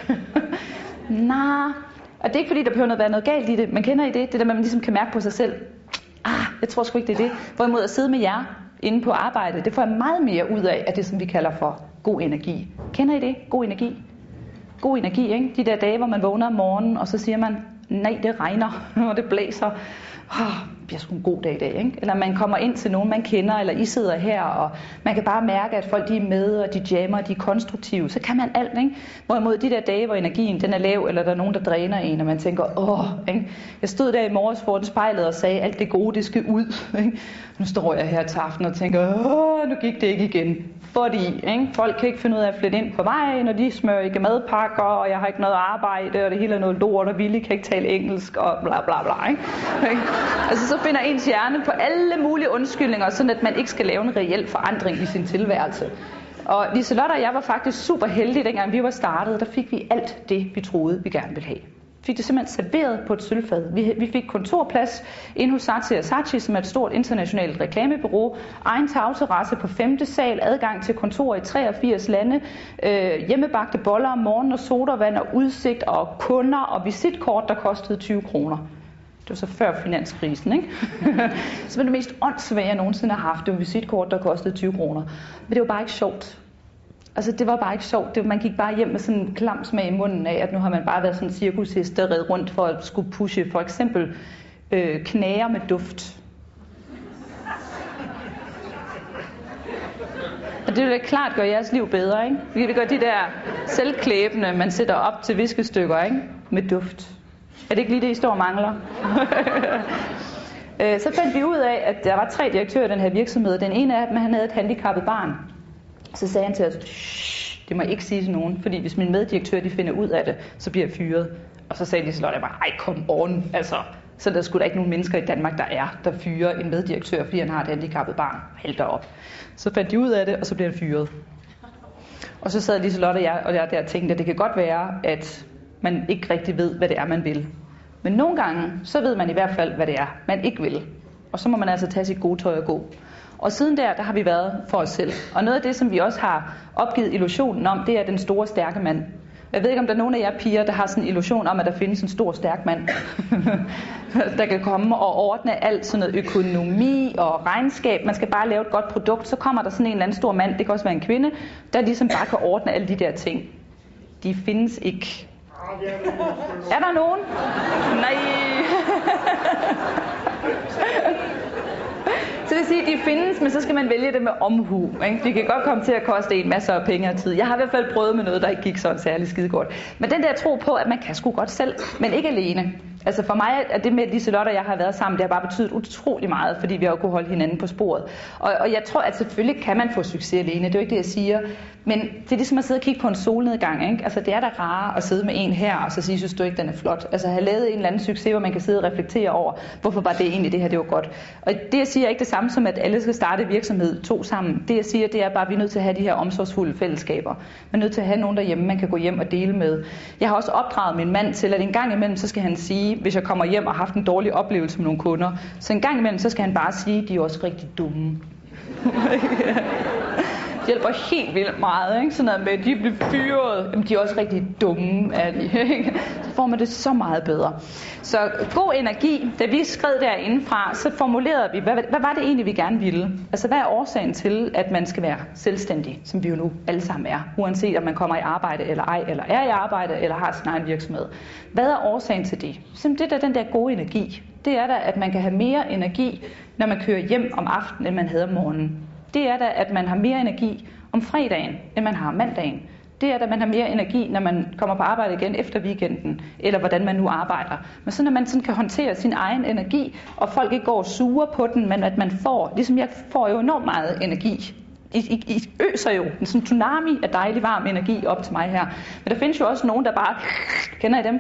Nej. Og det er ikke fordi, der behøver at være noget galt i det. Man kender I det? Det der, man ligesom kan mærke på sig selv. Jeg tror sgu ikke, det er det. Hvorimod at sidde med jer inde på arbejde, det får jeg meget mere ud af det, som vi kalder for god energi. Kender I det? God energi. God energi, ikke? De der dage, hvor man vågner om morgenen, og så siger man, nej, det regner, og det blæser. Det bliver sgu en god dag i dag, ikke? Eller man kommer ind til nogen, man kender, eller I sidder her, og man kan bare mærke, at folk de er med, og de jammer, og de er konstruktive. Så kan man alt, ikke? Hvorimod de der dage, hvor energien den er lav, eller der er nogen, der dræner en, og man tænker, ikke? Jeg stod der i morges foran spejlet og sagde, alt det gode, det skal ud, ikke? Nu står jeg her til aften og tænker, nu gik det ikke igen. Fordi ikke? Folk kan ikke finde ud af at flytte ind på vejen, og de smører ikke madpakker, og jeg har ikke noget arbejde, og det hele er noget lort, og Willy kan ikke tale engelsk, og bla bla bla. Ikke? Altså så finder ens hjerne på alle mulige undskyldninger, sådan at man ikke skal lave en reel forandring i sin tilværelse. Og Liselotte og jeg var faktisk super heldige, dengang vi var startet, der fik vi alt det, vi troede, vi gerne ville have. fik det simpelthen serveret på et sølvfad. Vi fik kontorplads inde hos Saatchi & Saatchi, som er et stort internationalt reklamebureau. Egen tagterrasse på 5. sal, adgang til kontor i 83 lande, hjemmebagte boller om morgenen og sodavand og udsigt og kunder og visitkort, der kostede 20 kroner. Det var så før finanskrisen, ikke? Så var det mest åndssvage, jeg nogensinde har haft. Det var visitkort, der kostede 20 kroner. Men det var bare ikke sjovt. Altså, det var bare ikke sjovt. Man gik bare hjem med sådan en klam smag i munden af, at nu har man bare været sådan en cirkushest, der red rundt for at skulle pushe for eksempel knager med duft. Og det vil klart gøre jeres liv bedre, ikke? Vi kan gøre de der selvklæbende, man sætter op til viskestykker, ikke? Med duft. Er det ikke lige det, I står og mangler? Så fandt vi ud af, at der var 3 direktører i den her virksomhed. Den ene af dem, han havde et handicappet barn. Så sagde han til os, det må jeg ikke sige til nogen, fordi hvis mine meddirektører de finder ud af det, så bliver jeg fyret. Og så sagde de så bare, ej kom on, altså. Så der skulle der ikke nogen mennesker i Danmark, der fyrer en meddirektør, fordi han har et handicappet barn. Helt derop. Så fandt de ud af det, og så blev han fyret. Og så sad Liselotte og jeg der og tænkte, at det kan godt være, at man ikke rigtig ved, hvad det er, man vil. Men nogle gange, så ved man i hvert fald, hvad det er, man ikke vil. Og så må man altså tage sit gode tøj og gå. Og siden der har vi været for os selv. Og noget af det, som vi også har opgivet illusionen om, det er den store, stærke mand. Jeg ved ikke, om der er nogen af jer piger, der har sådan en illusion om, at der findes en stor, stærk mand, der kan komme og ordne alt sådan noget økonomi og regnskab. Man skal bare lave et godt produkt, så kommer der sådan en eller anden stor mand, det kan også være en kvinde, der ligesom bare kan ordne alle de der ting. De findes ikke. Er der nogen? Nej. Så det vil sige, at de findes, men så skal man vælge det med omhu. Ikke? Det kan godt komme til at koste en masse af penge og tid. Jeg har i hvert fald prøvet med noget, der ikke gik sådan særlig skide godt. Men den der tro på, at man kan sgu godt selv, men ikke alene. Altså for mig er det med Liselotte og jeg har været sammen, det har bare betydet utrolig meget, fordi vi har kunnet holde hinanden på sporet. Og jeg tror, at selvfølgelig kan man få succes alene, det er jo ikke det, jeg siger. Men det er ligesom at sidde og kigge på en solnedgang, ikke? Altså det er da rarere at sidde med en her, og så sige, synes du ikke, den er flot? Altså have lavet en eller anden succes, hvor man kan sidde og reflektere over, hvorfor var det egentlig det her, det var godt. Og det jeg siger er ikke det samme som, at alle skal starte virksomhed 2 sammen. Det jeg siger, det er bare, at vi er nødt til at have de her omsorgsfulde fællesskaber. Man er nødt til at have nogen derhjemme, man kan gå hjem og dele med. Jeg har også opdraget min mand til, at en gang imellem, så skal han sige, hvis jeg kommer hjem og har haft en dårlig oplevelse med nogle kunder, så en gang imellem, så skal han bare sige, de er også rigtig dumme. Det hjælper helt vildt meget, ikke? Sådan noget med, at de bliver fyret. Jamen, de er også rigtig dumme, er de, ikke? Så får man det så meget bedre. Så god energi. Da vi skrev derindefra, så formulerede vi, hvad var det egentlig, vi gerne ville? Altså, hvad er årsagen til, at man skal være selvstændig, som vi jo nu alle sammen er, uanset om man kommer i arbejde eller ej, eller er i arbejde, eller har sin egen virksomhed. Hvad er årsagen til det? Simpelthen det er den der gode energi. Det er da, at man kan have mere energi, når man kører hjem om aftenen, end man havde om morgenen. Det er da, at man har mere energi om fredagen, end man har om mandagen. Det er da, at man har mere energi, når man kommer på arbejde igen efter weekenden, eller hvordan man nu arbejder. Men sådan, at man sådan kan håndtere sin egen energi, og folk ikke går sure på den, men at man får, ligesom jeg får jo enormt meget energi. I øser jo en sådan tsunami af dejlig varm energi op til mig her. Men der findes jo også nogen, der bare... Kender I dem?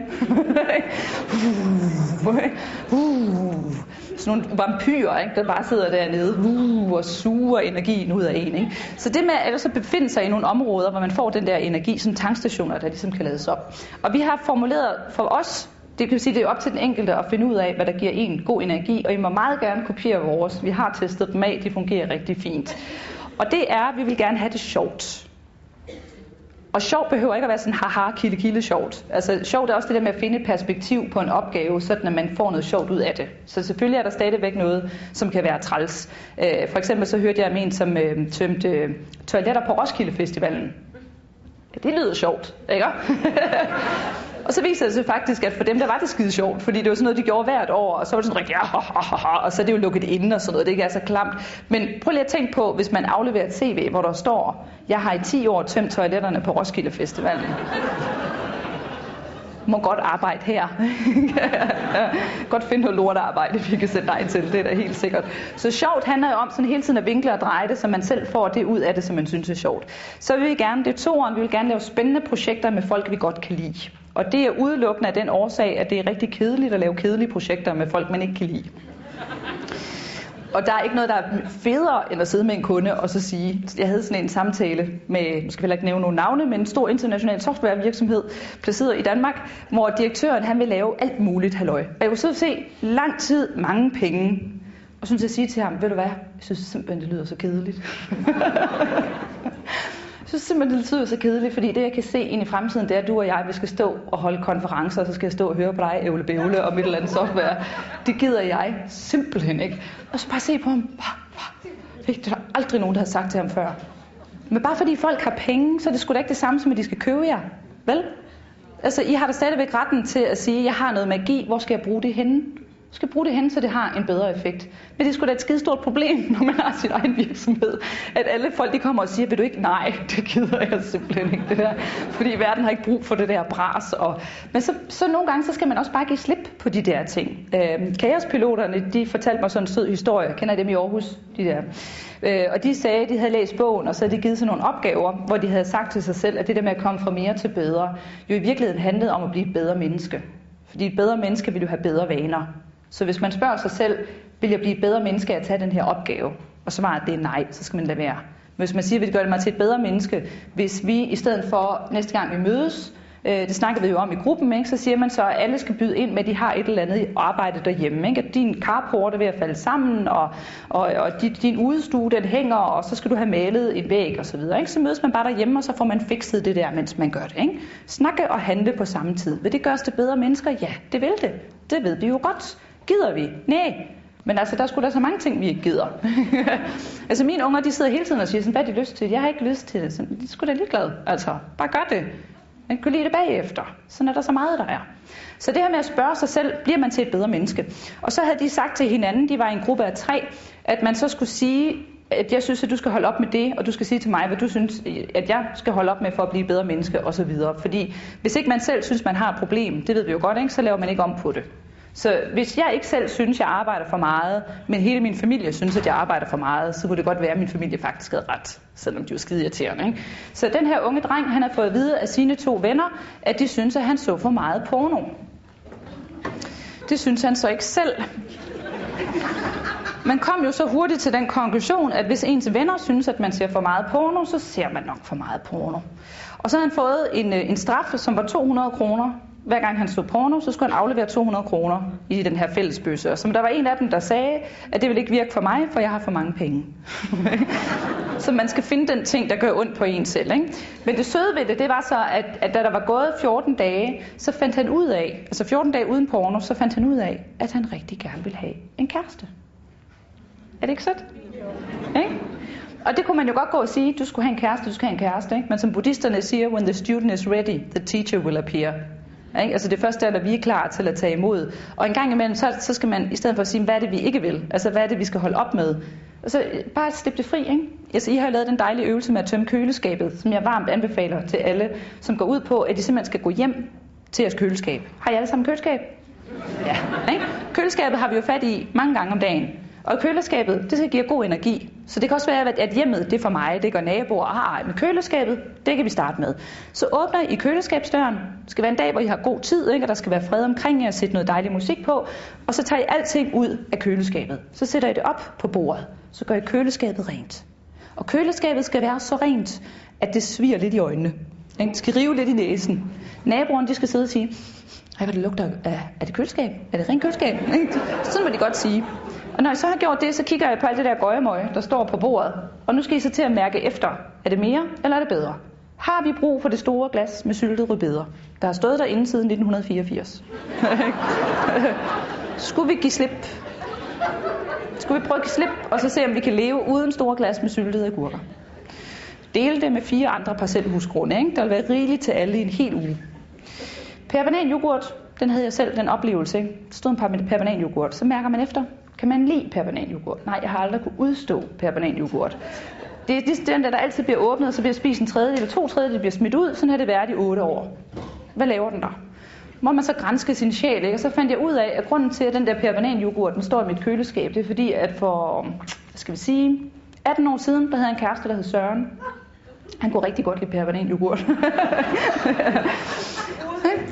Sådan nogle vampyrer, ikke? Der bare sidder dernede og suger energien ud af en. Ikke? Så det med at så befinde sig i nogle områder, hvor man får den der energi, som tankstationer, der ligesom kan lades op. Og vi har formuleret for os, det kan sige, det er op til den enkelte at finde ud af, hvad der giver en god energi. Og I må meget gerne kopiere vores. Vi har testet dem af, de fungerer rigtig fint. Og det er, at vi vil gerne have det sjovt. Og sjovt behøver ikke at være sådan haha, kilde sjovt. Altså sjovt er også det der med at finde et perspektiv på en opgave, sådan at man får noget sjovt ud af det. Så selvfølgelig er der stadigvæk noget, som kan være træls. For eksempel så hørte jeg om en, som tømte toiletter på Roskilde Festivalen. Ja, det lyder sjovt, ikke? Og så viser det sig faktisk, at for dem der var det skide sjovt, fordi det var sådan noget, de gjorde hvert år, og så var det sådan rigtig, og så er det jo lukket inde og sådan noget, det ikke er så klamt. Men prøv lige at tænke på, hvis man afleverer et CV, hvor der står, jeg har i 10 år tømt toiletterne på Roskilde Festivalen. Må godt arbejde her. Godt finde noget lortearbejde, vi kan sætte dig til, det er da helt sikkert. Så sjovt handler jo om sådan hele tiden at vinkle og dreje det, så man selv får det ud af det, som man synes er sjovt. Så vil vi gerne, det er 2'eren, vi vil gerne lave spændende projekter med folk, vi godt kan lide. Og det er udelukkende af den årsag, at det er rigtig kedeligt at lave kedelige projekter med folk, man ikke kan lide. Og der er ikke noget, der er federe end at sidde med en kunde og så sige, jeg havde sådan en samtale med, nu skal vi heller ikke nævne nogle navne, men en stor international softwarevirksomhed placeret i Danmark, hvor direktøren han vil lave alt muligt halløj. Og jeg kunne sidde og se lang tid, mange penge, og synes jeg sige til ham, ved du hvad, jeg synes simpelthen, det lyder så kedeligt. Jeg synes simpelthen, det lyder så kedeligt, fordi det jeg kan se ind i fremtiden, det er, at du og jeg, vi skal stå og holde konferencer, og så skal jeg stå og høre på dig, ævle bævle om et eller andet software. Det gider jeg simpelthen ikke. Og så bare se på ham. Det er der aldrig nogen, der har sagt til ham før. Men bare fordi folk har penge, så er det sgu da ikke det samme som, at de skal købe jer. Vel? Altså, I har da stadigvæk retten til at sige, jeg har noget magi, hvor skal jeg bruge det henne? Du skal bruge det hen, så det har en bedre effekt. Men det er sgu da et skidestort problem, når man har sin egen virksomhed. At alle folk de kommer og siger, vil du ikke? Nej, det gider jeg simpelthen ikke det der. Fordi verden har ikke brug for det der bras. Men så nogle gange, så skal man også bare give slip på de der ting. Kaospiloterne, de fortalte mig sådan en sød historie. Jeg kender dem i Aarhus, de der. Og de sagde, at de havde læst bogen, og så havde de givet sig nogle opgaver, hvor de havde sagt til sig selv, at det der med at komme fra mere til bedre, jo i virkeligheden handlede om at blive et bedre menneske. Fordi et bedre menneske vil jo have bedre vaner. Så hvis man spørger sig selv, vil jeg blive et bedre menneske at tage den her opgave? Og svaret det er nej, så skal man lade være. Hvis man siger, vil det gøre mig til et bedre menneske, hvis vi i stedet for næste gang vi mødes, det snakker vi jo om i gruppen, ikke? Så siger man så, at alle skal byde ind med, at de har et eller andet arbejde derhjemme. Ikke? At din carport er ved at falde sammen, og din udestue den hænger, og så skal du have malet en væg og så videre. Ikke? Så mødes man bare derhjemme, og så får man fikset det der, mens man gør det. Ikke? Snakke og handle på samme tid. Vil det gøre os til bedre mennesker? Ja, det vil det. Det ved vi jo godt. Gider vi? Nej. Men altså, der er sgu da så mange ting, vi ikke gider. Altså, mine unger, de sidder hele tiden og siger sådan, hvad har de lyst til? Jeg har ikke lyst til det. Så, de er sgu da ligeglade. Altså, bare gør det. Man kan lide det bagefter. Sådan er der så meget, der er. Så det her med at spørge sig selv, bliver man til et bedre menneske? Og så havde de sagt til hinanden, de var i en gruppe af 3, at man så skulle sige, at jeg synes, at du skal holde op med det, og du skal sige til mig, hvad du synes, at jeg skal holde op med for at blive et bedre menneske, osv. Fordi hvis ikke man selv synes, man har et problem, det ved vi jo godt, ikke? Så laver man ikke om på det. Så hvis jeg ikke selv synes, jeg arbejder for meget, men hele min familie synes, at jeg arbejder for meget, så kunne det godt være, at min familie faktisk havde ret, selvom de var skide irriterende. Ikke? Så den her unge dreng, han har fået at vide af sine 2 venner, at de synes, at han så for meget porno. Det synes han så ikke selv. Man kom jo så hurtigt til den konklusion, at hvis ens venner synes, at man ser for meget porno, så ser man nok for meget porno. Og så har han fået en straf, som var 200 kroner. Hver gang han så porno, så skulle han aflevere 200 kroner i den her fællesbøsse. Og som der var en af dem, der sagde, at det vil ikke virke for mig, for jeg har for mange penge. Så man skal finde den ting, der gør ondt på en selv. Ikke? Men det søde ved det var så, at da der var gået 14 dage, så fandt han ud af, altså 14 dage uden porno, så fandt han ud af, at han rigtig gerne ville have en kæreste. Er det ikke sødt? Ikke? Og det kunne man jo godt gå og sige, du skulle have en kæreste, du skal have en kæreste. Ikke? Men som buddhisterne siger, when the student is ready, the teacher will appear. Ikke? Altså det første er, at vi er klar til at tage imod. Og en gang imellem, så skal man i stedet for at sige, hvad er det, vi ikke vil? Altså hvad er det, vi skal holde op med? Og så bare slippe det fri. Ikke? Altså, I har lavet den dejlige øvelse med at tømme køleskabet, som jeg varmt anbefaler til alle, som går ud på, at de simpelthen skal gå hjem til jeres køleskab. Har I alle sammen køleskab? Ja. Ikke? Køleskabet har vi jo fat i mange gange om dagen. Og køleskabet, det skal give god energi. Så det kan også være, at hjemmet, det er for mig, det gør naboer. Men køleskabet, det kan vi starte med. Så åbner I køleskabsdøren. Det skal være en dag, hvor I har god tid, ikke? Og der skal være fred omkring jer, og sætte noget dejlig musik på. Og så tager I alting ud af køleskabet. Så sætter I det op på bordet. Så gør I køleskabet rent. Og køleskabet skal være så rent, at det sviger lidt i øjnene. Det skal rive lidt i næsen. Naboerne, de skal sidde og sige, hvad det lugter af det køleskab? Er det rent køleskab? Sådan må de godt sige. Og når jeg så har gjort det, så kigger jeg på alt det der gøjemøg, der står på bordet. Og nu skal I så til at mærke efter. Er det mere, eller er det bedre? Har vi brug for det store glas med syltede rødbeder, der har stået derinde siden 1984? Skulle vi give slip? Skulle vi prøve at give slip, og så se, om vi kan leve uden store glas med syltede agurker? Dele det med 4 andre parcelhusgrunde, ikke? Der vil være rigeligt til alle i en hel uge. Permanent-yoghurt, den havde jeg selv, den oplevelse. Ikke? Der stod en permanent-yoghurt, så mærker man efter. Kan man lide permanent-yoghurt? Nej, jeg har aldrig kunne udstå permanent-yoghurt. Det er den der altid bliver åbnet, og så bliver spist 1/3 eller 2/3 bliver smidt ud. Sådan har det været i 8 år. Hvad laver den der? Må man så granske sin sjæl, ikke? Og så fandt jeg ud af, at grunden til, at den der permanent-yoghurt, den står i mit køleskab, det er fordi, at for, 18 år siden, der havde jeg en kæreste, der hed Søren. Han kunne rigtig godt lide permanent yoghurt.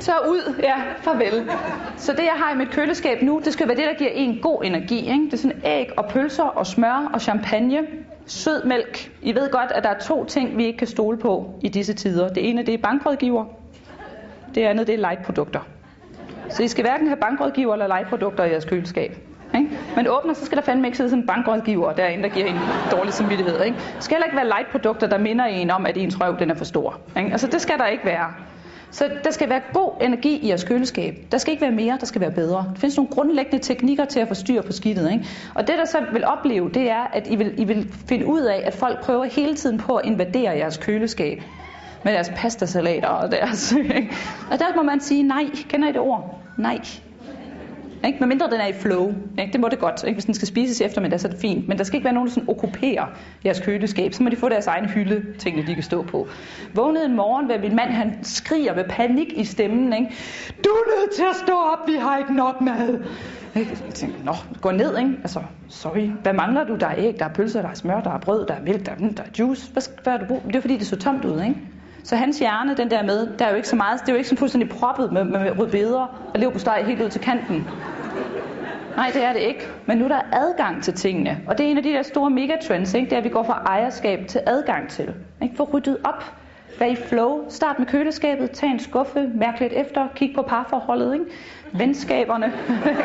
Så ud, ja, farvel. Så det jeg har i mit køleskab nu, det skal være det, der giver en god energi, ikke? Det er sådan æg og pølser og smør og champagne, sød mælk. I ved godt, at der er 2 ting, vi ikke kan stole på i disse tider. Det ene, det er bankrådgiver. Det andet, det er lightprodukter. Så I skal hverken have bankrådgiver eller lightprodukter i jeres køleskab. Ikke? Men åbner, så skal der fandme ikke sidde sådan en bankrådgiver derinde, der giver en dårlig samvittighed. Ikke? Det skal heller ikke være lightprodukter, der minder en om, at ens røv den er for stor. Ikke? Altså det skal der ikke være. Så der skal være god energi i jeres køleskab. Der skal ikke være mere, der skal være bedre. Der findes nogle grundlæggende teknikker til at få styr på skidtet. Ikke? Og det der så vil opleve, det er, at I vil finde ud af, at folk prøver hele tiden på at invadere jeres køleskab. Med deres pastasalater og deres... Ikke? Og der må man sige nej. Kender I det ord? Nej. Ikke? Men mindre den er i flow. Ikke? Det må det godt. Ikke? Hvis den skal spises i eftermiddag, så er det fint. Men der skal ikke være nogen, der sådan okkuperer jeres køleskab. Så må de få deres egne hylde, tingene de kan stå på. Vågnede en morgen, hvor min mand han skriger med panik i stemmen. Ikke? Du er nødt til at stå op, vi har ikke nok mad. Jeg tænkte, gå ned, ikke? Altså, sorry. Hvad mangler du? Der er æg, der er pølser, der er smør, der er brød, der er mælk, der er juice. Hvad er du brug? Det er fordi, det så tomt ud, ikke? Så hans hjerne, den der med, der er jo ikke så meget, det er jo ikke sådan fuldstændig proppet med rødbeder og leverpostej helt ud til kanten. Nej, det er det ikke. Men nu er der adgang til tingene. Og det er en af de der store megatrends, ikke? Det er, at vi går fra ejerskab til adgang til. Ikke? Få ryddet op. Vær i flow. Start med køleskabet. Tag en skuffe. Mærk lidt efter. Kig på parforholdet. Ikke? Venskaberne.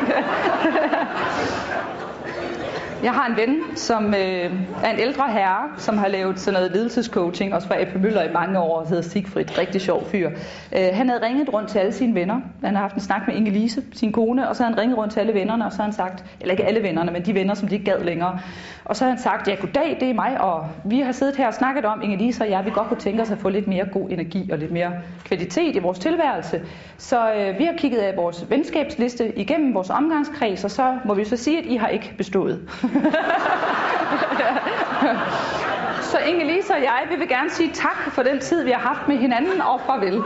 Jeg har en ven, som er en ældre herre, som har lavet sådan noget ledelsescoaching, også fra AP Møller i mange år, hedder Sigfrid, rigtig sjov fyr. Han havde ringet rundt til alle sine venner. Han har haft en snak med Inge-Lise, sin kone, og så har han ringet rundt til alle vennerne, og så har han sagt, eller ikke alle vennerne, men de venner, som de ikke gad længere. Og så har han sagt, ja goddag, det er mig, og vi har siddet her og snakket om, Inge-Lise og jeg, vi godt kunne tænke os at få lidt mere god energi og lidt mere kvalitet i vores tilværelse. Så vi har kigget af vores venskabsliste igennem vores omgangskreds, og så må vi så sige, at I har ikke bestået. Så Inge-Lise og jeg, vi vil gerne sige tak for den tid, vi har haft med hinanden, og farvel.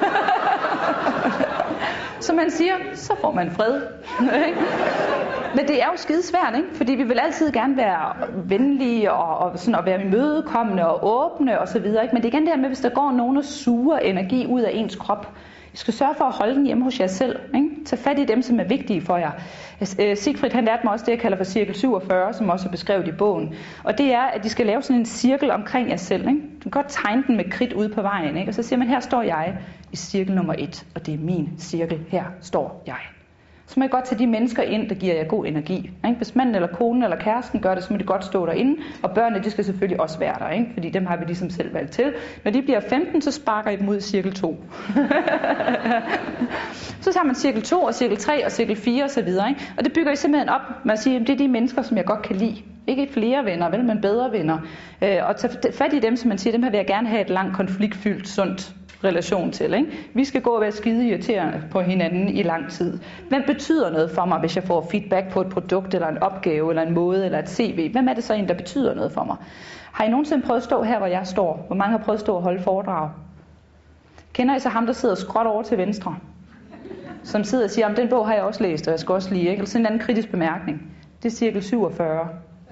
Så man siger, så får man fred. Men det er jo skidesvært, ikke? Fordi vi vil altid gerne være venlige og sådan at være imødekommende og åbne og så videre, ikke? Men det er igen det her med, hvis der går nogen og suger energi ud af ens krop. I skal sørge for at holde den hjemme hos jer selv. Ikke? Tag fat i dem, som er vigtige for jer. Sigfrid han lærte mig også det, jeg kalder for cirkel 47, som også er beskrevet i bogen. Og det er, at de skal lave sådan en cirkel omkring jer selv. Ikke? Du kan godt tegne den med kridt ude på vejen. Ikke? Og så siger man, her står jeg i cirkel nummer 1, og det er min cirkel. Her står jeg. Så må I godt tage de mennesker ind, der giver jer god energi. Ikke? Hvis manden eller konen eller kæresten gør det, så må de godt stå derinde. Og børnene, de skal selvfølgelig også være der, ikke? Fordi dem har vi ligesom selv valgt til. Når de bliver 15, så sparker I dem ud i cirkel 2. Så tager man cirkel 2 og cirkel 3 og cirkel 4 og så videre. Ikke? Og det bygger I simpelthen op med at sige, at det er de mennesker, som jeg godt kan lide. Ikke flere venner, vel, men bedre venner. Og tage fat i dem, som man siger, dem her vil jeg gerne have et langt konfliktfyldt, sundt relation til. Ikke? Vi skal gå og være skide irriterende på hinanden i lang tid. Hvem betyder noget for mig, hvis jeg får feedback på et produkt, eller en opgave, eller en måde, eller et CV? Hvem er det så en, der betyder noget for mig? Har I nogensinde prøvet at stå her, hvor jeg står? Hvor mange har prøvet at stå og holde foredrag? Kender I så ham, der sidder skråt over til venstre? Som sidder og siger, om den bog har jeg også læst, og jeg skal også lige, ikke? Eller sådan en anden kritisk bemærkning. Det er cirkel 47.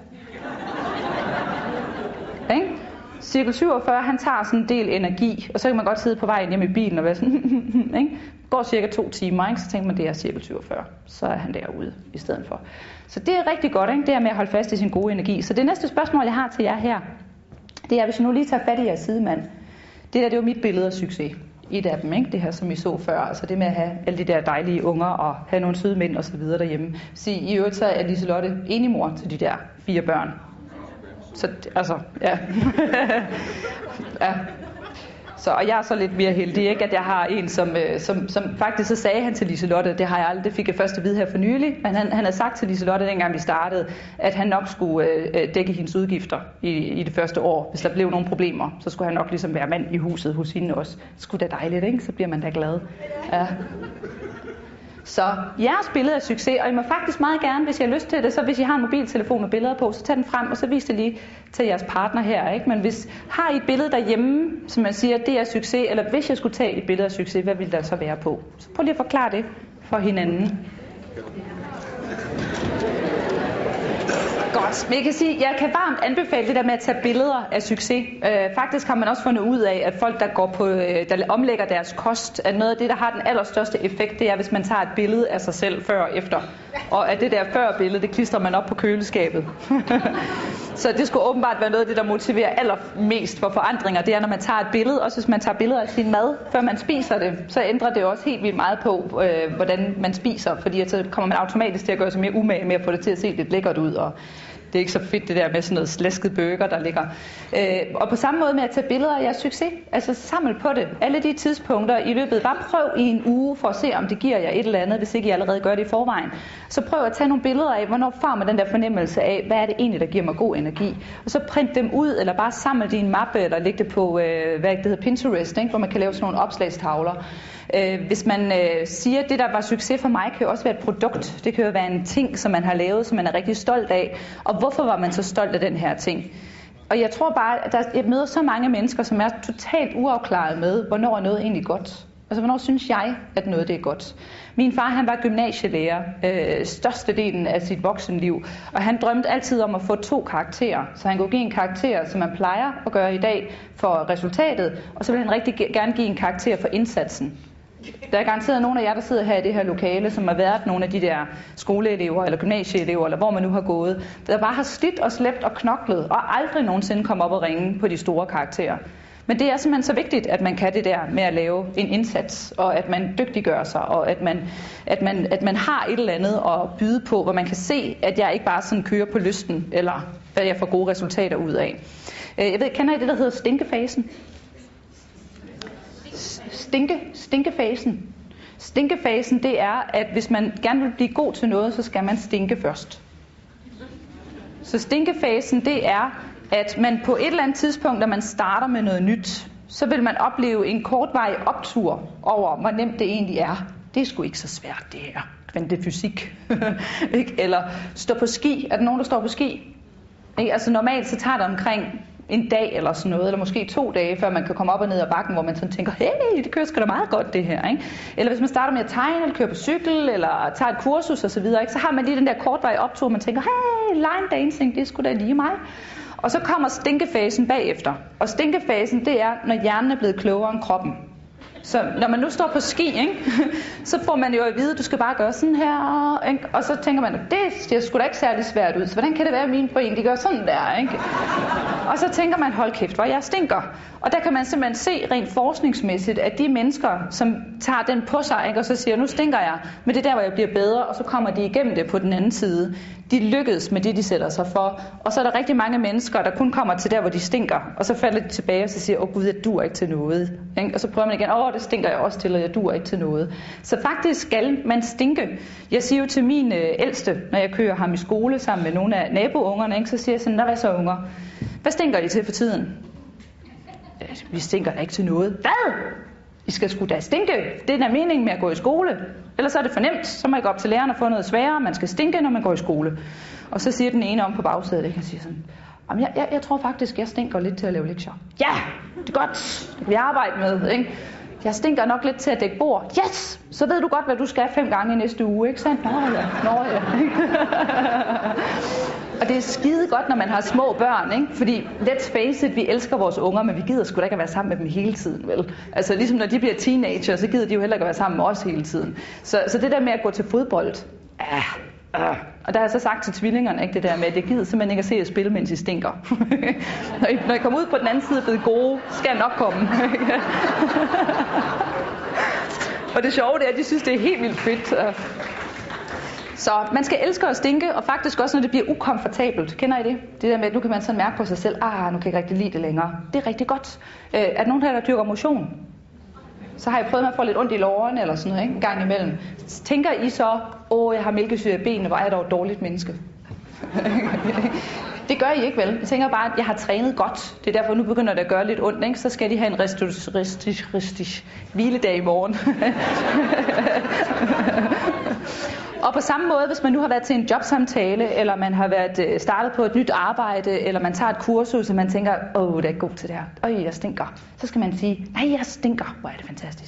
Ikke? Cirkel 47, han tager sådan en del energi, og så kan man godt sidde på vejen hjem i bilen og være sådan, ikke? Går cirka 2 timer, ikke? Så tænker man, det er cirkel 47. Så er han derude i stedet for. Så det er rigtig godt, ikke? Det er med at holde fast i sin gode energi. Så det næste spørgsmål, jeg har til jer her, det er, hvis jeg nu lige tager fat i jeres sidemand. Det er jo mit billede af succes. Et af dem, ikke? Det her, som I så før. Altså det med at have alle de der dejlige unger og have nogle søde mænd og så videre derhjemme. Så i øvrigt så er Liselotte enig mor til de der 4 børn. Så altså, ja. Ja. Så, og jeg er så lidt mere heldig, ikke? At jeg har en, som faktisk så sagde han til Liselotte, det har jeg aldrig, det fik jeg først at vide her for nylig, men han havde sagt til Liselotte, dengang vi startede, at han nok skulle dække hendes udgifter i det første år. Hvis der blev nogle problemer, så skulle han nok ligesom være mand i huset hos hende også. Det skulle da dejligt, ikke? Så bliver man da glad. Ja. Så jeres billede af succes, og I må faktisk meget gerne, hvis I har lyst til det, så hvis I har en mobiltelefon med billeder på, så tag den frem, og så vis det lige til jeres partner her, ikke? Men hvis har I et billede derhjemme, som man siger, det er succes, eller hvis jeg skulle tage et billede af succes, hvad ville der så være på? Så prøv lige at forklare det for hinanden. Godt. Godt, men jeg kan sige, jeg kan varmt anbefale det der med at tage billeder af succes. Faktisk har man også fundet ud af, at folk, der omlægger deres kost, at noget af det, der har den allerstørste effekt, det er, hvis man tager et billede af sig selv før og efter. Og at det der før-billede, det klistrer man op på køleskabet. Så det skulle åbenbart være noget af det, der motiverer allermest for forandringer. Det er, når man tager et billede, også hvis man tager billeder af sin mad, før man spiser det, så ændrer det også helt vildt meget på, hvordan man spiser. Fordi så kommer man automatisk til at gøre sig mere umage med at få det til at se lidt lækkert ud. Og det er ikke så fedt det der med sådan noget slæsket burger, der ligger. Og på samme måde med at tage billeder af jeres succes. Altså samle på det. Alle de tidspunkter i løbet. Bare prøv i en uge for at se, om det giver jer et eller andet, hvis ikke I allerede gør det i forvejen. Så prøv at tage nogle billeder af, hvornår får man den der fornemmelse af, hvad er det egentlig, der giver mig god energi. Og så print dem ud, eller bare samle det i en mappe, eller læg det på, hvad det hedder, Pinterest, ikke? Hvor man kan lave sådan nogle opslagstavler. Hvis man siger, at det der var succes for mig, kan jo også være et produkt. Det kan jo være en ting, som man har lavet, som man er rigtig stolt af. Og hvorfor var man så stolt af den her ting? Og jeg tror bare, at jeg møder så mange mennesker, som er totalt uafklaret med, hvornår er noget egentlig godt. Altså, hvornår synes jeg, at noget det er godt? Min far, han var gymnasielærer størstedelen af sit voksenliv, og han drømte altid om at få 2 karakterer. Så han kunne give en karakter, som man plejer at gøre i dag, for resultatet, og så ville han rigtig gerne give en karakter for indsatsen. Der er garanteret nogle af jer, der sidder her i det her lokale, som har været nogle af de der skoleelever eller gymnasieelever, eller hvor man nu har gået, der bare har slidt og slæbt og knoklet, og aldrig nogensinde kom op og ringe på de store karakterer. Men det er simpelthen så vigtigt, at man kan det der med at lave en indsats, og at man dygtiggør sig, og at man har et eller andet at byde på, hvor man kan se, at jeg ikke bare sådan kører på lysten, eller at jeg får gode resultater ud af. Jeg ved, kender I det, der hedder stinkefasen? Stinkefasen. Stinkefasen, det er, at hvis man gerne vil blive god til noget, så skal man stinke først. Så stinkefasen, det er, at man på et eller andet tidspunkt, når man starter med noget nyt, så vil man opleve en kortvarig optur over, hvor nemt det egentlig er. Det er sgu ikke så svært, det her. Kvantefysik. Eller stå på ski. Er der nogen, der står på ski? Altså normalt så tager det omkring en dag eller sådan noget, eller måske 2 dage, før man kan komme op og ned ad bakken, hvor man sådan tænker, hey, det kører sgu da meget godt det her, ikke? Eller hvis man starter med at tegne, eller køre på cykel, eller tager et kursus osv., så har man lige den der kortvarige optur, og man tænker, hey, line dancing, det er sgu da lige mig. Og så kommer stinkefasen bagefter. Og stinkefasen, det er, når hjernen er blevet klogere end kroppen. Så når man nu står på ski, ikke? Så får man jo at vide, at du skal bare gøre sådan her, ikke? Og så tænker man, det ser sgu da ikke særlig svært ud, så hvordan kan det være, at mine ben, de gør sådan der, ikke? Og så tænker man, hold kæft, hvor jeg stinker. Og der kan man simpelthen se rent forskningsmæssigt, at de mennesker, som tager den på sig, ikke? Og så siger, nu stinker jeg, men det er der, hvor jeg bliver bedre, og så kommer de igennem det på den anden side. De lykkedes med det, de sætter sig for. Og så er der rigtig mange mennesker, der kun kommer til der, hvor de stinker, og så falder de tilbage og så siger, gud, jeg duer ikke til noget, ikke? Og så prøver man igen, det stinker jeg også til, og jeg duer ikke til noget. Så faktisk skal man stinke. Jeg siger jo til min ældste, når jeg kører ham i skole sammen med nogle af naboungerne, ikke? Så siger jeg sådan, hvad så unger? Hvad stinker I til for tiden? Vi stinker da ikke til noget. Hvad? I skal sgu da stinke. Det er da meningen med at gå i skole. Ellers er det for nemt. Så må I gå op til læreren og få noget sværere. Man skal stinke, når man går i skole. Og så siger den ene om på bagsædet, ikke? Han siger sådan, jeg tror faktisk, jeg stinker lidt til at lave lektier. Ja, det er godt. Det kan vi arbejde med, ikke? Jeg stinker nok lidt til at dække bord. Yes! Så ved du godt, hvad du skal 5 gange i næste uge, ikke sandt? Nå ja. Og det er skide godt, når man har små børn, ikke? Fordi, let's face it, vi elsker vores unger, men vi gider sgu da ikke at være sammen med dem hele tiden, vel? Altså, ligesom når de bliver teenager, så gider de jo heller ikke at være sammen med os hele tiden. Så det der med at gå til fodbold, og der har jeg så sagt til tvillingerne, ikke, det der med, at jeg gider simpelthen ikke at se jer spille, mens I stinker. Når I kommer ud på den anden side og bliver gode, skal jeg nok komme. Og det sjove det er, at de synes, det er helt vildt fedt. Så man skal elske at stinke, og faktisk også, når det bliver ukomfortabelt. Kender I det? Det der med, at nu kan man sådan mærke på sig selv, nu kan jeg ikke rigtig lide det længere. Det er rigtig godt. Er nogen her, der dyrker motion? Så har jeg prøvet med at få lidt ondt i lårene eller sådan noget, ikke? En gang imellem. Tænker I så, jeg har mælkesyre i benene, hvor er jeg dog et dårligt menneske? Det gør I ikke, vel? Jeg tænker bare, at jeg har trænet godt. Det er derfor, nu begynder det at gøre lidt ondt, ikke? Så skal de have en hviledag i morgen. Og på samme måde, hvis man nu har været til en jobsamtale, eller man har været startet på et nyt arbejde, eller man tager et kursus, og man tænker, det er ikke god til det her. Jeg stinker. Så skal man sige, nej, jeg stinker. Hvor er det fantastisk.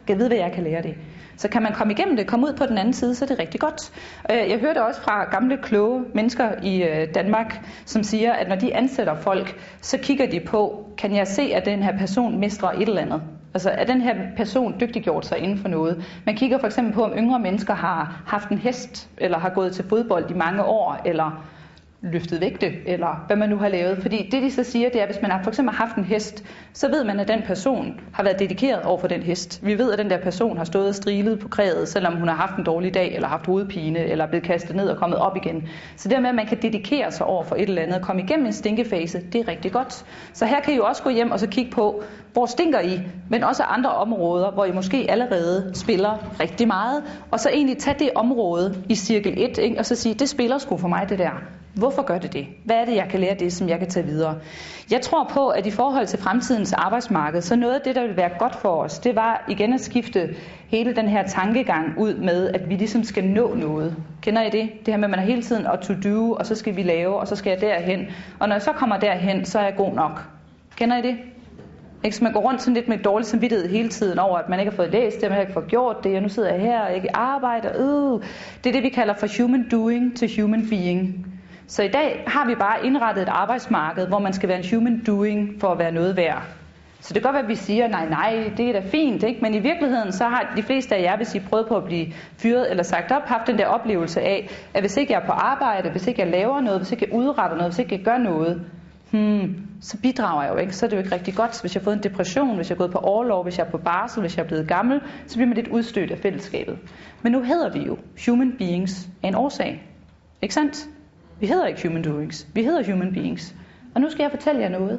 Kan vide, hvad jeg kan lære det. Så kan man komme igennem det, komme ud på den anden side, så er det rigtig godt. Jeg hørte også fra gamle, kloge mennesker i Danmark, som siger, at når de ansætter folk, så kigger de på, kan jeg se, at den her person mestrer et eller andet? Altså, er den her person dygtiggjort sig inden for noget? Man kigger for eksempel på, om yngre mennesker har haft en hest, eller har gået til fodbold i mange år, eller løftet vægte, eller hvad man nu har lavet. Fordi det, de så siger, det er, at hvis man har for eksempel haft en hest, så ved man, at den person har været dedikeret over for den hest. Vi ved, at den der person har stået og strilet på krædet, selvom hun har haft en dårlig dag, eller haft hovedpine, eller blevet kastet ned og kommet op igen. Så det med, at man kan dedikere sig over for et eller andet, og komme igennem en stinkefase, det er rigtig godt. Så her kan I jo også gå hjem og så kigge på, hvor stinker I, men også andre områder, hvor I måske allerede spiller rigtig meget, og så egentlig tage det område i cirkel 1, ikke? Og så sige, det spiller sgu for mig det der. Hvorfor gør det det? Hvad er det, jeg kan lære det, som jeg kan tage videre? Jeg tror på, at i forhold til fremtidens arbejdsmarked, så noget af det, der vil være godt for os, det var igen at skifte hele den her tankegang ud med, at vi ligesom skal nå noget. Kender I det? Det her med, at man er hele tiden to do, og så skal vi lave, og så skal jeg derhen. Og når jeg så kommer derhen, så er jeg god nok. Kender I det? Ikke? Så man går rundt sådan lidt med dårlig samvittighed hele tiden over, at man ikke har fået læst det, man ikke har fået gjort det, og nu sidder jeg her og ikke arbejder. Det er det, vi kalder for human doing to human being. Så i dag har vi bare indrettet et arbejdsmarked, hvor man skal være en human doing for at være noget værd. Så det kan godt være, at vi siger, nej, det er da fint, ikke? Men i virkeligheden, så har de fleste af jer, hvis I prøvede på at blive fyret eller sagt op, haft den der oplevelse af, at hvis ikke jeg er på arbejde, hvis ikke jeg laver noget, hvis ikke jeg udretter noget, hvis ikke jeg gør noget, så bidrager jeg jo ikke. Så er det jo ikke rigtig godt. Hvis jeg har fået en depression, hvis jeg er gået på orlov, hvis jeg er på barsel, hvis jeg er blevet gammel, så bliver man lidt udstødt af fællesskabet. Men nu hedder vi jo human beings af en årsag. Ikke sandt? Vi hedder ikke human doings. Vi hedder human beings. Og nu skal jeg fortælle jer noget.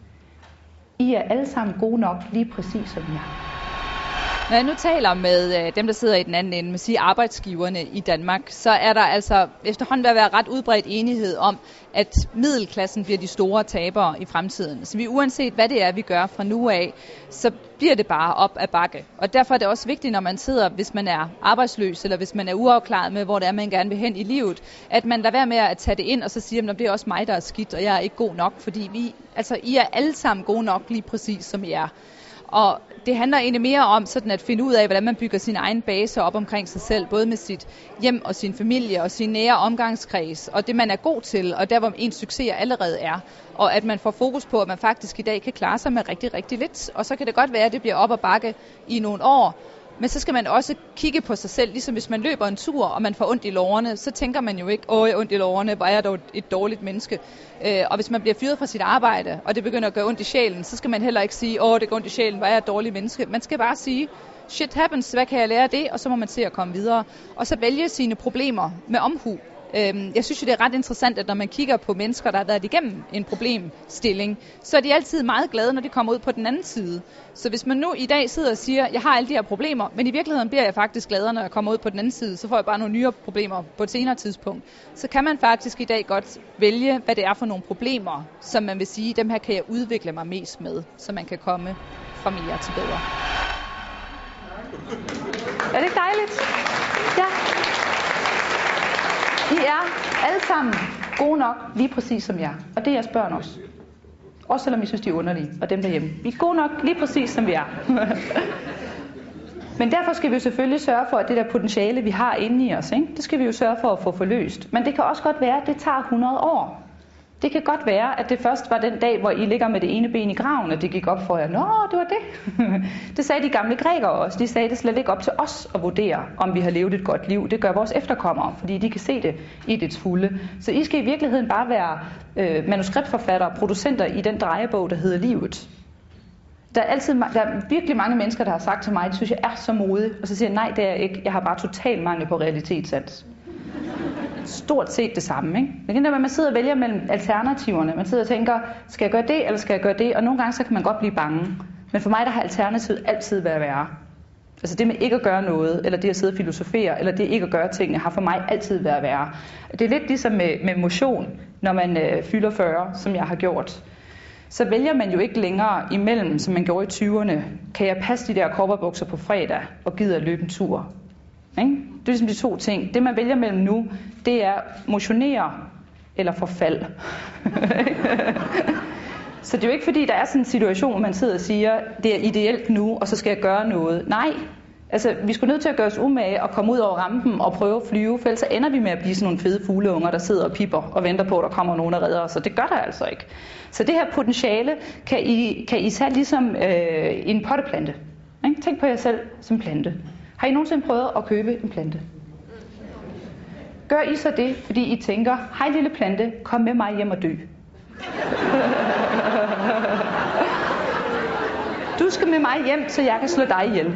I er alle sammen gode nok, lige præcis som jeg. Når jeg nu taler med dem, der sidder i den anden ende, med sige arbejdsgiverne i Danmark, så er der altså efterhånden ved at være ret udbredt enighed om, at middelklassen bliver de store tabere i fremtiden. Så vi uanset hvad det er, vi gør fra nu af, så bliver det bare op ad bakke. Og derfor er det også vigtigt, når man sidder, hvis man er arbejdsløs, eller hvis man er uafklaret med, hvor det er, man gerne vil hen i livet, at man lader være med at tage det ind, og så siger, at det er også mig, der er skidt, og jeg er ikke god nok, fordi I er alle sammen gode nok lige præcis som I er. Og det handler egentlig mere om sådan at finde ud af, hvordan man bygger sin egen base op omkring sig selv, både med sit hjem og sin familie og sin nære omgangskreds, og det man er god til, og der hvor ens succes allerede er. Og at man får fokus på, at man faktisk i dag kan klare sig med rigtig, rigtig lidt. Og så kan det godt være, at det bliver op ad bakke i nogle år. Men så skal man også kigge på sig selv, ligesom hvis man løber en tur, og man får ondt i lårene, så tænker man jo ikke, jeg har ondt i lårene, hvor er jeg dog et dårligt menneske. Og hvis man bliver fyret fra sit arbejde, og det begynder at gøre ondt i sjælen, så skal man heller ikke sige, det går ondt i sjælen, hvor er jeg et dårligt menneske. Man skal bare sige, shit happens, hvad kan jeg lære af det? Og så må man se at komme videre. Og så vælge sine problemer med omhu. Jeg synes jo, det er ret interessant, at når man kigger på mennesker, der har været igennem en problemstilling, så er de altid meget glade, når de kommer ud på den anden side. Så hvis man nu i dag sidder og siger, jeg har alle de her problemer, men i virkeligheden bliver jeg faktisk gladere, når jeg kommer ud på den anden side, så får jeg bare nogle nye problemer på et senere tidspunkt. Så kan man faktisk i dag godt vælge, hvad det er for nogle problemer, som man vil sige, dem her kan jeg udvikle mig mest med, så man kan komme fra mere til bedre. Er det ikke dejligt? Ja. I er alle sammen gode nok, lige præcis som jeg. Og det er jeres børn også. Også selvom I synes, de er underlige, og dem derhjemme. Vi er gode nok, lige præcis som vi er. Men derfor skal vi jo selvfølgelig sørge for, at det der potentiale, vi har inde i os, ikke? Det skal vi jo sørge for at få forløst. Men det kan også godt være, at det tager 100 år. Det kan godt være, at det først var den dag, hvor I ligger med det ene ben i graven, og det gik op for jer. Nå, det var det. Det sagde de gamle grækere også. De sagde, det slet ikke op til os at vurdere, om vi har levet et godt liv. Det gør vores efterkommere, fordi de kan se det i dets fulde. Så I skal i virkeligheden bare være manuskriptforfattere, producenter i den drejebog, der hedder livet. Der er virkelig mange mennesker, der har sagt til mig, det synes jeg er så modigt. Og så siger jeg, nej, det er jeg ikke. Jeg har bare total mangel på realitetssans. Stort set det samme, ikke? Det er, når man sidder og vælger mellem alternativerne. Man sidder og tænker, skal jeg gøre det, eller skal jeg gøre det? Og nogle gange så kan man godt blive bange. Men for mig, der har alternativet altid været værre. Altså det med ikke at gøre noget, eller det at sidde og filosofere, eller det ikke at gøre tingene, har for mig altid været værre. Det er lidt ligesom med motion, når man fylder 40, som jeg har gjort. Så vælger man jo ikke længere imellem, som man gjorde i 20'erne. Kan jeg passe de der kopperbukser på fredag, og gider at løbe en tur? Ikke? Det er ligesom de to ting. Det man vælger mellem nu, det er motionere eller forfald. Så det er jo ikke fordi, der er sådan en situation, hvor man sidder og siger, det er ideelt nu, og så skal jeg gøre noget. Nej, altså vi skulle nødt til at gøre os umage og komme ud over rampen og prøve at flyve, for ellers så ender vi med at blive sådan nogle fede fugleunger, der sidder og pipper og venter på, at der kommer nogen og redder os, og det gør der altså ikke. Så det her potentiale kan I tage ligesom en potteplante. Ikke? Tænk på jer selv som plante. Har I nogensinde prøvet at købe en plante? Gør I så det, fordi I tænker, hej lille plante, kom med mig hjem og dø. Du skal med mig hjem, så jeg kan slå dig ihjel.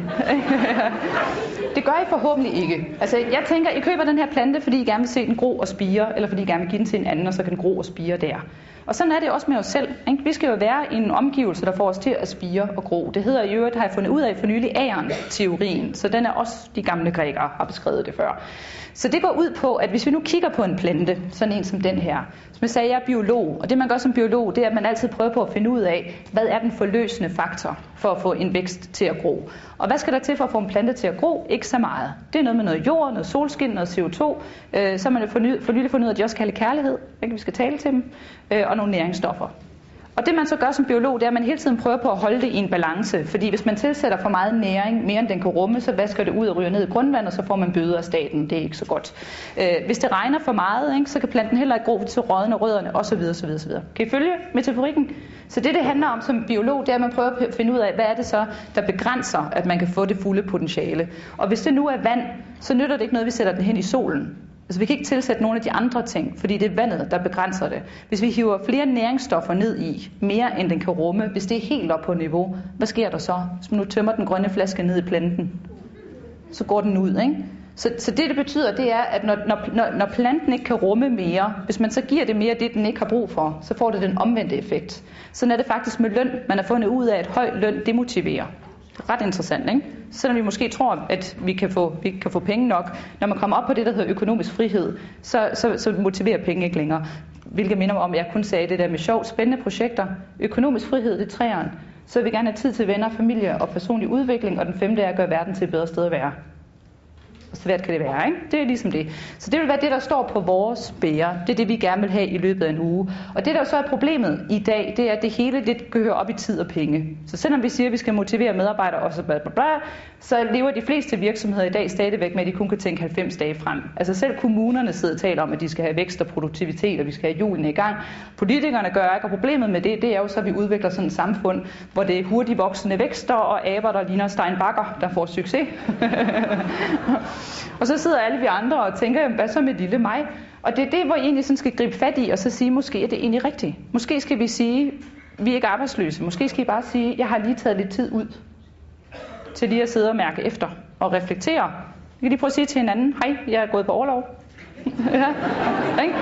Det gør I forhåbentlig ikke. Altså, jeg tænker, I køber den her plante, fordi I gerne vil se den gro og spire, eller fordi I gerne vil give den til en anden, og så kan den gro og spire der. Og sådan er det også med os selv. Ikke? Vi skal jo være i en omgivelse, der får os til at spire og gro. Det hedder i øvrigt, har jeg fundet ud af for nylig, Agern-teorien. Så den er også de gamle grækere har beskrevet det før. Så det går ud på, at hvis vi nu kigger på en plante, sådan en som den her, som jeg sagde, jeg er biolog, og det man gør som biolog, det er, at man altid prøver på at finde ud af, hvad er den forløsende faktor for at få en vækst til at gro. Og hvad skal der til for at få en plante til at gro? Ikke så meget. Det er noget med noget jord, noget solskin, noget CO2. Så har man jo for nylig fundet ud af, at de også kan have kærlighed, ikke? Vi skal tale til dem, og nogle næringsstoffer. Og det man så gør som biolog, det er, at man hele tiden prøver på at holde det i en balance. Fordi hvis man tilsætter for meget næring, mere end den kan rumme, så vasker det ud og ryger ned i grundvandet, og så får man bøder af staten. Det er ikke så godt. Hvis det regner for meget, ikke, så kan planten heller ikke gro til rådne rødderne, osv. osv. Kan I følge metaforikken? Så det handler om som biolog, det er, at man prøver at finde ud af, hvad er det så, der begrænser, at man kan få det fulde potentiale. Og hvis det nu er vand, så nytter det ikke noget, vi sætter den hen i solen. Altså vi kan ikke tilsætte nogle af de andre ting, fordi det er vandet, der begrænser det. Hvis vi hiver flere næringsstoffer ned i, mere end den kan rumme, hvis det er helt op på niveau, hvad sker der så? Hvis man nu tømmer den grønne flaske ned i planten, så går den ud, ikke? Så det betyder, det er, at når planten ikke kan rumme mere, hvis man så giver det mere det, den ikke har brug for, så får det den omvendte effekt. Sådan er det faktisk med løn. Man har fundet ud af, at høj løn demotiverer. Ret interessant, ikke? Selvom vi måske tror, at vi kan få penge nok, når man kommer op på det, der hedder økonomisk frihed, så motiverer penge ikke længere. Hvilket minder mig om, at jeg kun sagde det der med sjov, spændende projekter. Økonomisk frihed, det er træeren. Så vil vi gerne have tid til venner, familie og personlig udvikling, og den 5. er at gøre verden til et bedre sted at være. Og så svært kan det være, ikke? Det er ligesom det. Så det vil være det, der står på vores bære. Det er det, vi gerne vil have i løbet af en uge. Og det, der så er problemet i dag, det er, at det hele det kører op i tid og penge. Så selvom vi siger, at vi skal motivere medarbejdere og så så lever de fleste virksomheder i dag stadigvæk med, at de kun kan tænke 90 dage frem. Altså selv kommunerne sidder og taler om, at de skal have vækst og produktivitet, og vi skal have hjulene i gang. Politikerne gør ikke, og problemet med det er jo så, at vi udvikler sådan et samfund, hvor det er hurtigt voksende vækster og aber, der ligner Steinbacher, der får succes. Og så sidder alle vi andre og tænker, hvad så med lille mig? Og det er det, hvor I egentlig sådan skal gribe fat i, og så sige, måske er det egentlig rigtigt. Måske skal vi sige, vi er ikke arbejdsløse. Måske skal I bare sige, jeg har lige taget lidt tid ud til lige at sidde og mærke efter og reflektere. Vi kan lige prøve at sige til hinanden, hej, jeg er gået på orlov. Ja, ikke?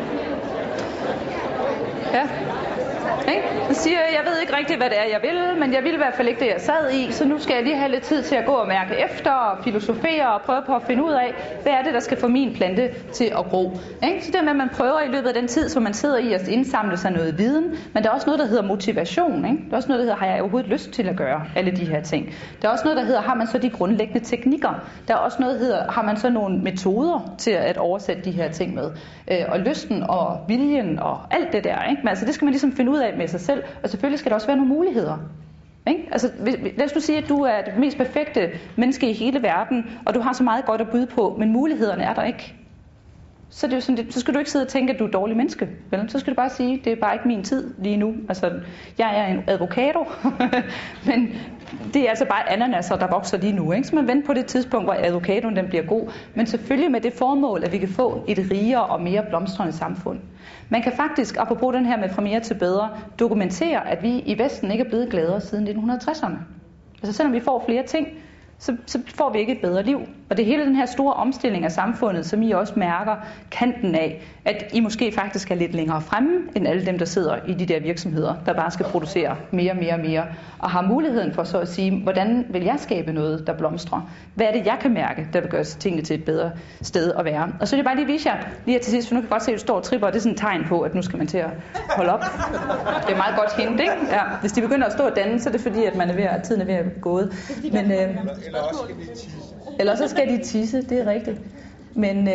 Ja. Så siger jeg ved ikke rigtigt, hvad det er, jeg vil, men jeg vil i hvert fald ikke det, jeg sad i, så nu skal jeg lige have lidt tid til at gå og mærke efter og filosofere og prøve på at finde ud af, hvad er det, der skal få min plante til at gro. Så det med, at man prøver i løbet af den tid, som man sidder i at indsamle sig noget viden, men der er også noget, der hedder motivation. Ikke? Der er også noget, der hedder, har jeg overhovedet lyst til at gøre alle de her ting. Der er også noget, der hedder, har man så de grundlæggende teknikker. Der er også noget, der hedder, har man så nogle metoder til at oversætte de her ting med. Og lysten og viljen og alt det der. Ikke? Men altså, det skal man ligesom finde ud af med sig selv. Og selvfølgelig skal der også være nogle muligheder. Ikke? Altså, lad os nu sige, at du er det mest perfekte menneske i hele verden, og du har så meget godt at byde på, men mulighederne er der ikke. Så, det er jo sådan, så skal du ikke sidde og tænke, at du er et dårligt menneske. Vel? Så skal du bare sige, det er bare ikke min tid lige nu. Altså, jeg er en advokato, men det er altså bare ananaser, der vokser lige nu. Ikke? Så man venter på det tidspunkt, hvor advokatoen den bliver god. Men selvfølgelig med det formål, at vi kan få et rigere og mere blomstrende samfund. Man kan faktisk, apropos den her med fra mere til bedre, dokumentere, at vi i Vesten ikke er blevet gladere siden 1960'erne. Altså selvom vi får flere ting, så får vi ikke et bedre liv. Og det er hele den her store omstilling af samfundet, som I også mærker kanten af, at I måske faktisk er lidt længere fremme, end alle dem, der sidder i de der virksomheder, der bare skal producere mere, og har muligheden for så at sige, hvordan vil jeg skabe noget, der blomstrer? Hvad er det, jeg kan mærke, der vil gøre tingene til et bedre sted at være? Og så vil jeg bare lige vise jer, lige til sidst, for nu kan jeg godt se, at du står og tripper, og det er sådan et tegn på, at nu skal man til at holde op. Det er meget godt hint, ikke? Ja, hvis de begynder at stå og danne, så er det fordi, at tiden er ved at gå. Men, eller så skal de tisse, det er rigtigt. Men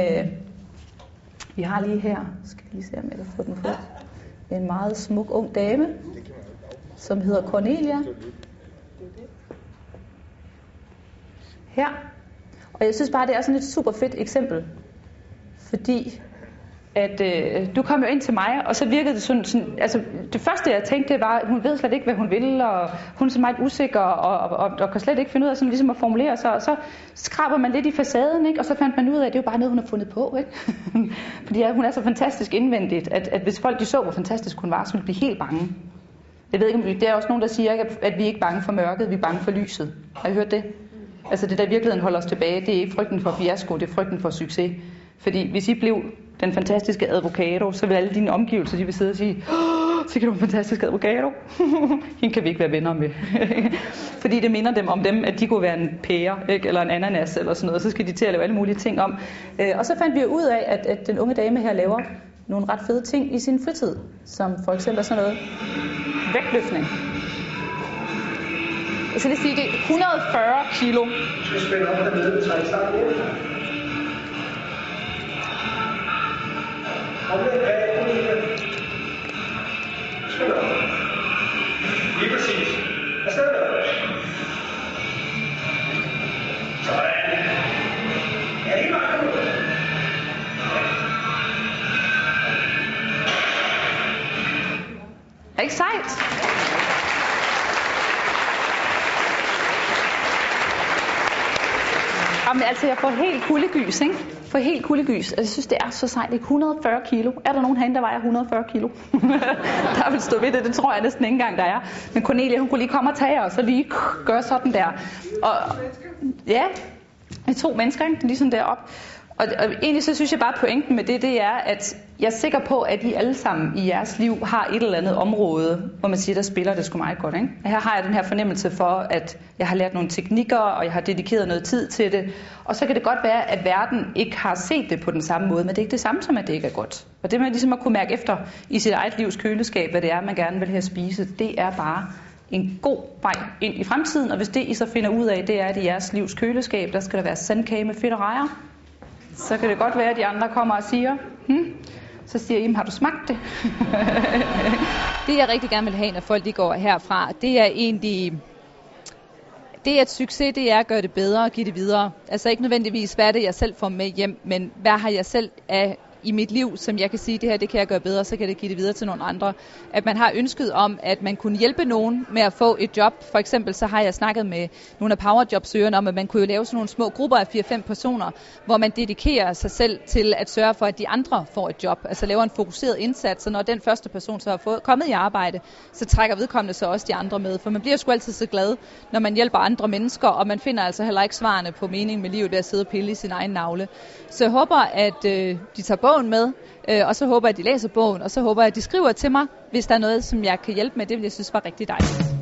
vi har lige her, skal vi lige se om jeg kan få den på, en meget smuk ung dame. som hedder Cornelia. Her. Og jeg synes bare, det er sådan et super fedt eksempel. Fordi at du kom jo ind til mig, og så virkede det sådan altså det første jeg tænkte, det var, at hun ved slet ikke, hvad hun vil, og hun er så meget usikker, og kan slet ikke finde ud af sådan ligesom at formulere sig, og så skraber man lidt i facaden, ikke? Og så fandt man ud af, at det er jo bare noget, hun har fundet på, ikke? Fordi hun er så fantastisk indvendigt, at hvis folk de så, hvor fantastisk hun var, så ville de blive helt bange. Jeg ved ikke, om det er også nogen, der siger, at vi ikke er bange for mørket, vi er bange for lyset. Har I hørt det? Altså det der i virkeligheden holder os tilbage, det er ikke frygten for fiasko, det er frygten for succes. Fordi hvis I blev den fantastiske advokato, så vil alle dine omgivelser, de vil sidde og sige, så kan du en fantastisk advokato. Hende kan vi ikke være venner med. Fordi det minder dem om dem, at de kunne være en pære, ikke? Eller en ananas eller sådan noget, så skal de til at lave alle mulige ting om. Og så fandt vi ud af, at den unge dame her laver nogle ret fede ting i sin fritid, som for eksempel sådan noget vægtløftning. Jeg skal lige sige, det er 140 kilo. Jeg spænder op dernede, træk sammen hjem. Kom lidt bag, kom lidt. Spænd op. Lige præcis. Afsted med dig. Sådan. Ja, lige meget. Er ikke sejt? Jamen, altså, jeg får helt kuldegys, ikke? For helt kuldegys. Altså, jeg synes, det er så sejt. Ikke? 140 kilo. Er der nogen herinde, der vejer 140 kilo? Der vil stå ved det. Det tror jeg næsten ikke engang, der er. Men Cornelia, hun kunne lige komme og tage os og lige gøre sådan der. Og, ja, 2 mennesker, ikke? Lige sådan deroppe. Og egentlig så synes jeg bare, at pointen med det er, at jeg er sikker på, at I alle sammen i jeres liv har et eller andet område, hvor man siger, der spiller det sgu meget godt. Ikke? Her har jeg den her fornemmelse for, at jeg har lært nogle teknikker, og jeg har dedikeret noget tid til det. Og så kan det godt være, at verden ikke har set det på den samme måde, men det er ikke det samme som, at det ikke er godt. Og det med ligesom at kunne mærke efter i sit eget livs køleskab, hvad det er, man gerne vil have spise, det er bare en god vej ind i fremtiden. Og hvis det I så finder ud af, det er, at i jeres livs køleskab, der skal der være sandkage med fedt og rejer. Så kan det godt være, at de andre kommer og siger, så siger I, har du smagt det? Det jeg rigtig gerne vil have, når folk de går herfra, det er egentlig, det er et succes, det er at gøre det bedre og give det videre. Altså ikke nødvendigvis, hvad er det, jeg selv får med hjem, men hvad har jeg selv af i mit liv, som jeg kan sige, det her, det kan jeg gøre bedre, så kan det give det videre til nogle andre. At man har ønsket om, at man kunne hjælpe nogen med at få et job. For eksempel så har jeg snakket med nogle af powerjobsøgerne om, at man kunne jo lave sådan nogle små grupper af 4-5 personer, hvor man dedikerer sig selv til at sørge for, at de andre får et job. Altså laver en fokuseret indsats, så når den første person så har kommet i arbejde, så trækker vedkommende så også de andre med. For man bliver sgu altid så glad, når man hjælper andre mennesker, og man finder altså heller ikke svarene på mening med livet ved at sidde og pille i sin egen navle. Så jeg håber, at de tager bogen med, og så håber jeg, at de læser bogen, og så håber jeg, at de skriver til mig, hvis der er noget, som jeg kan hjælpe med. Det vil jeg synes var rigtig dejligt.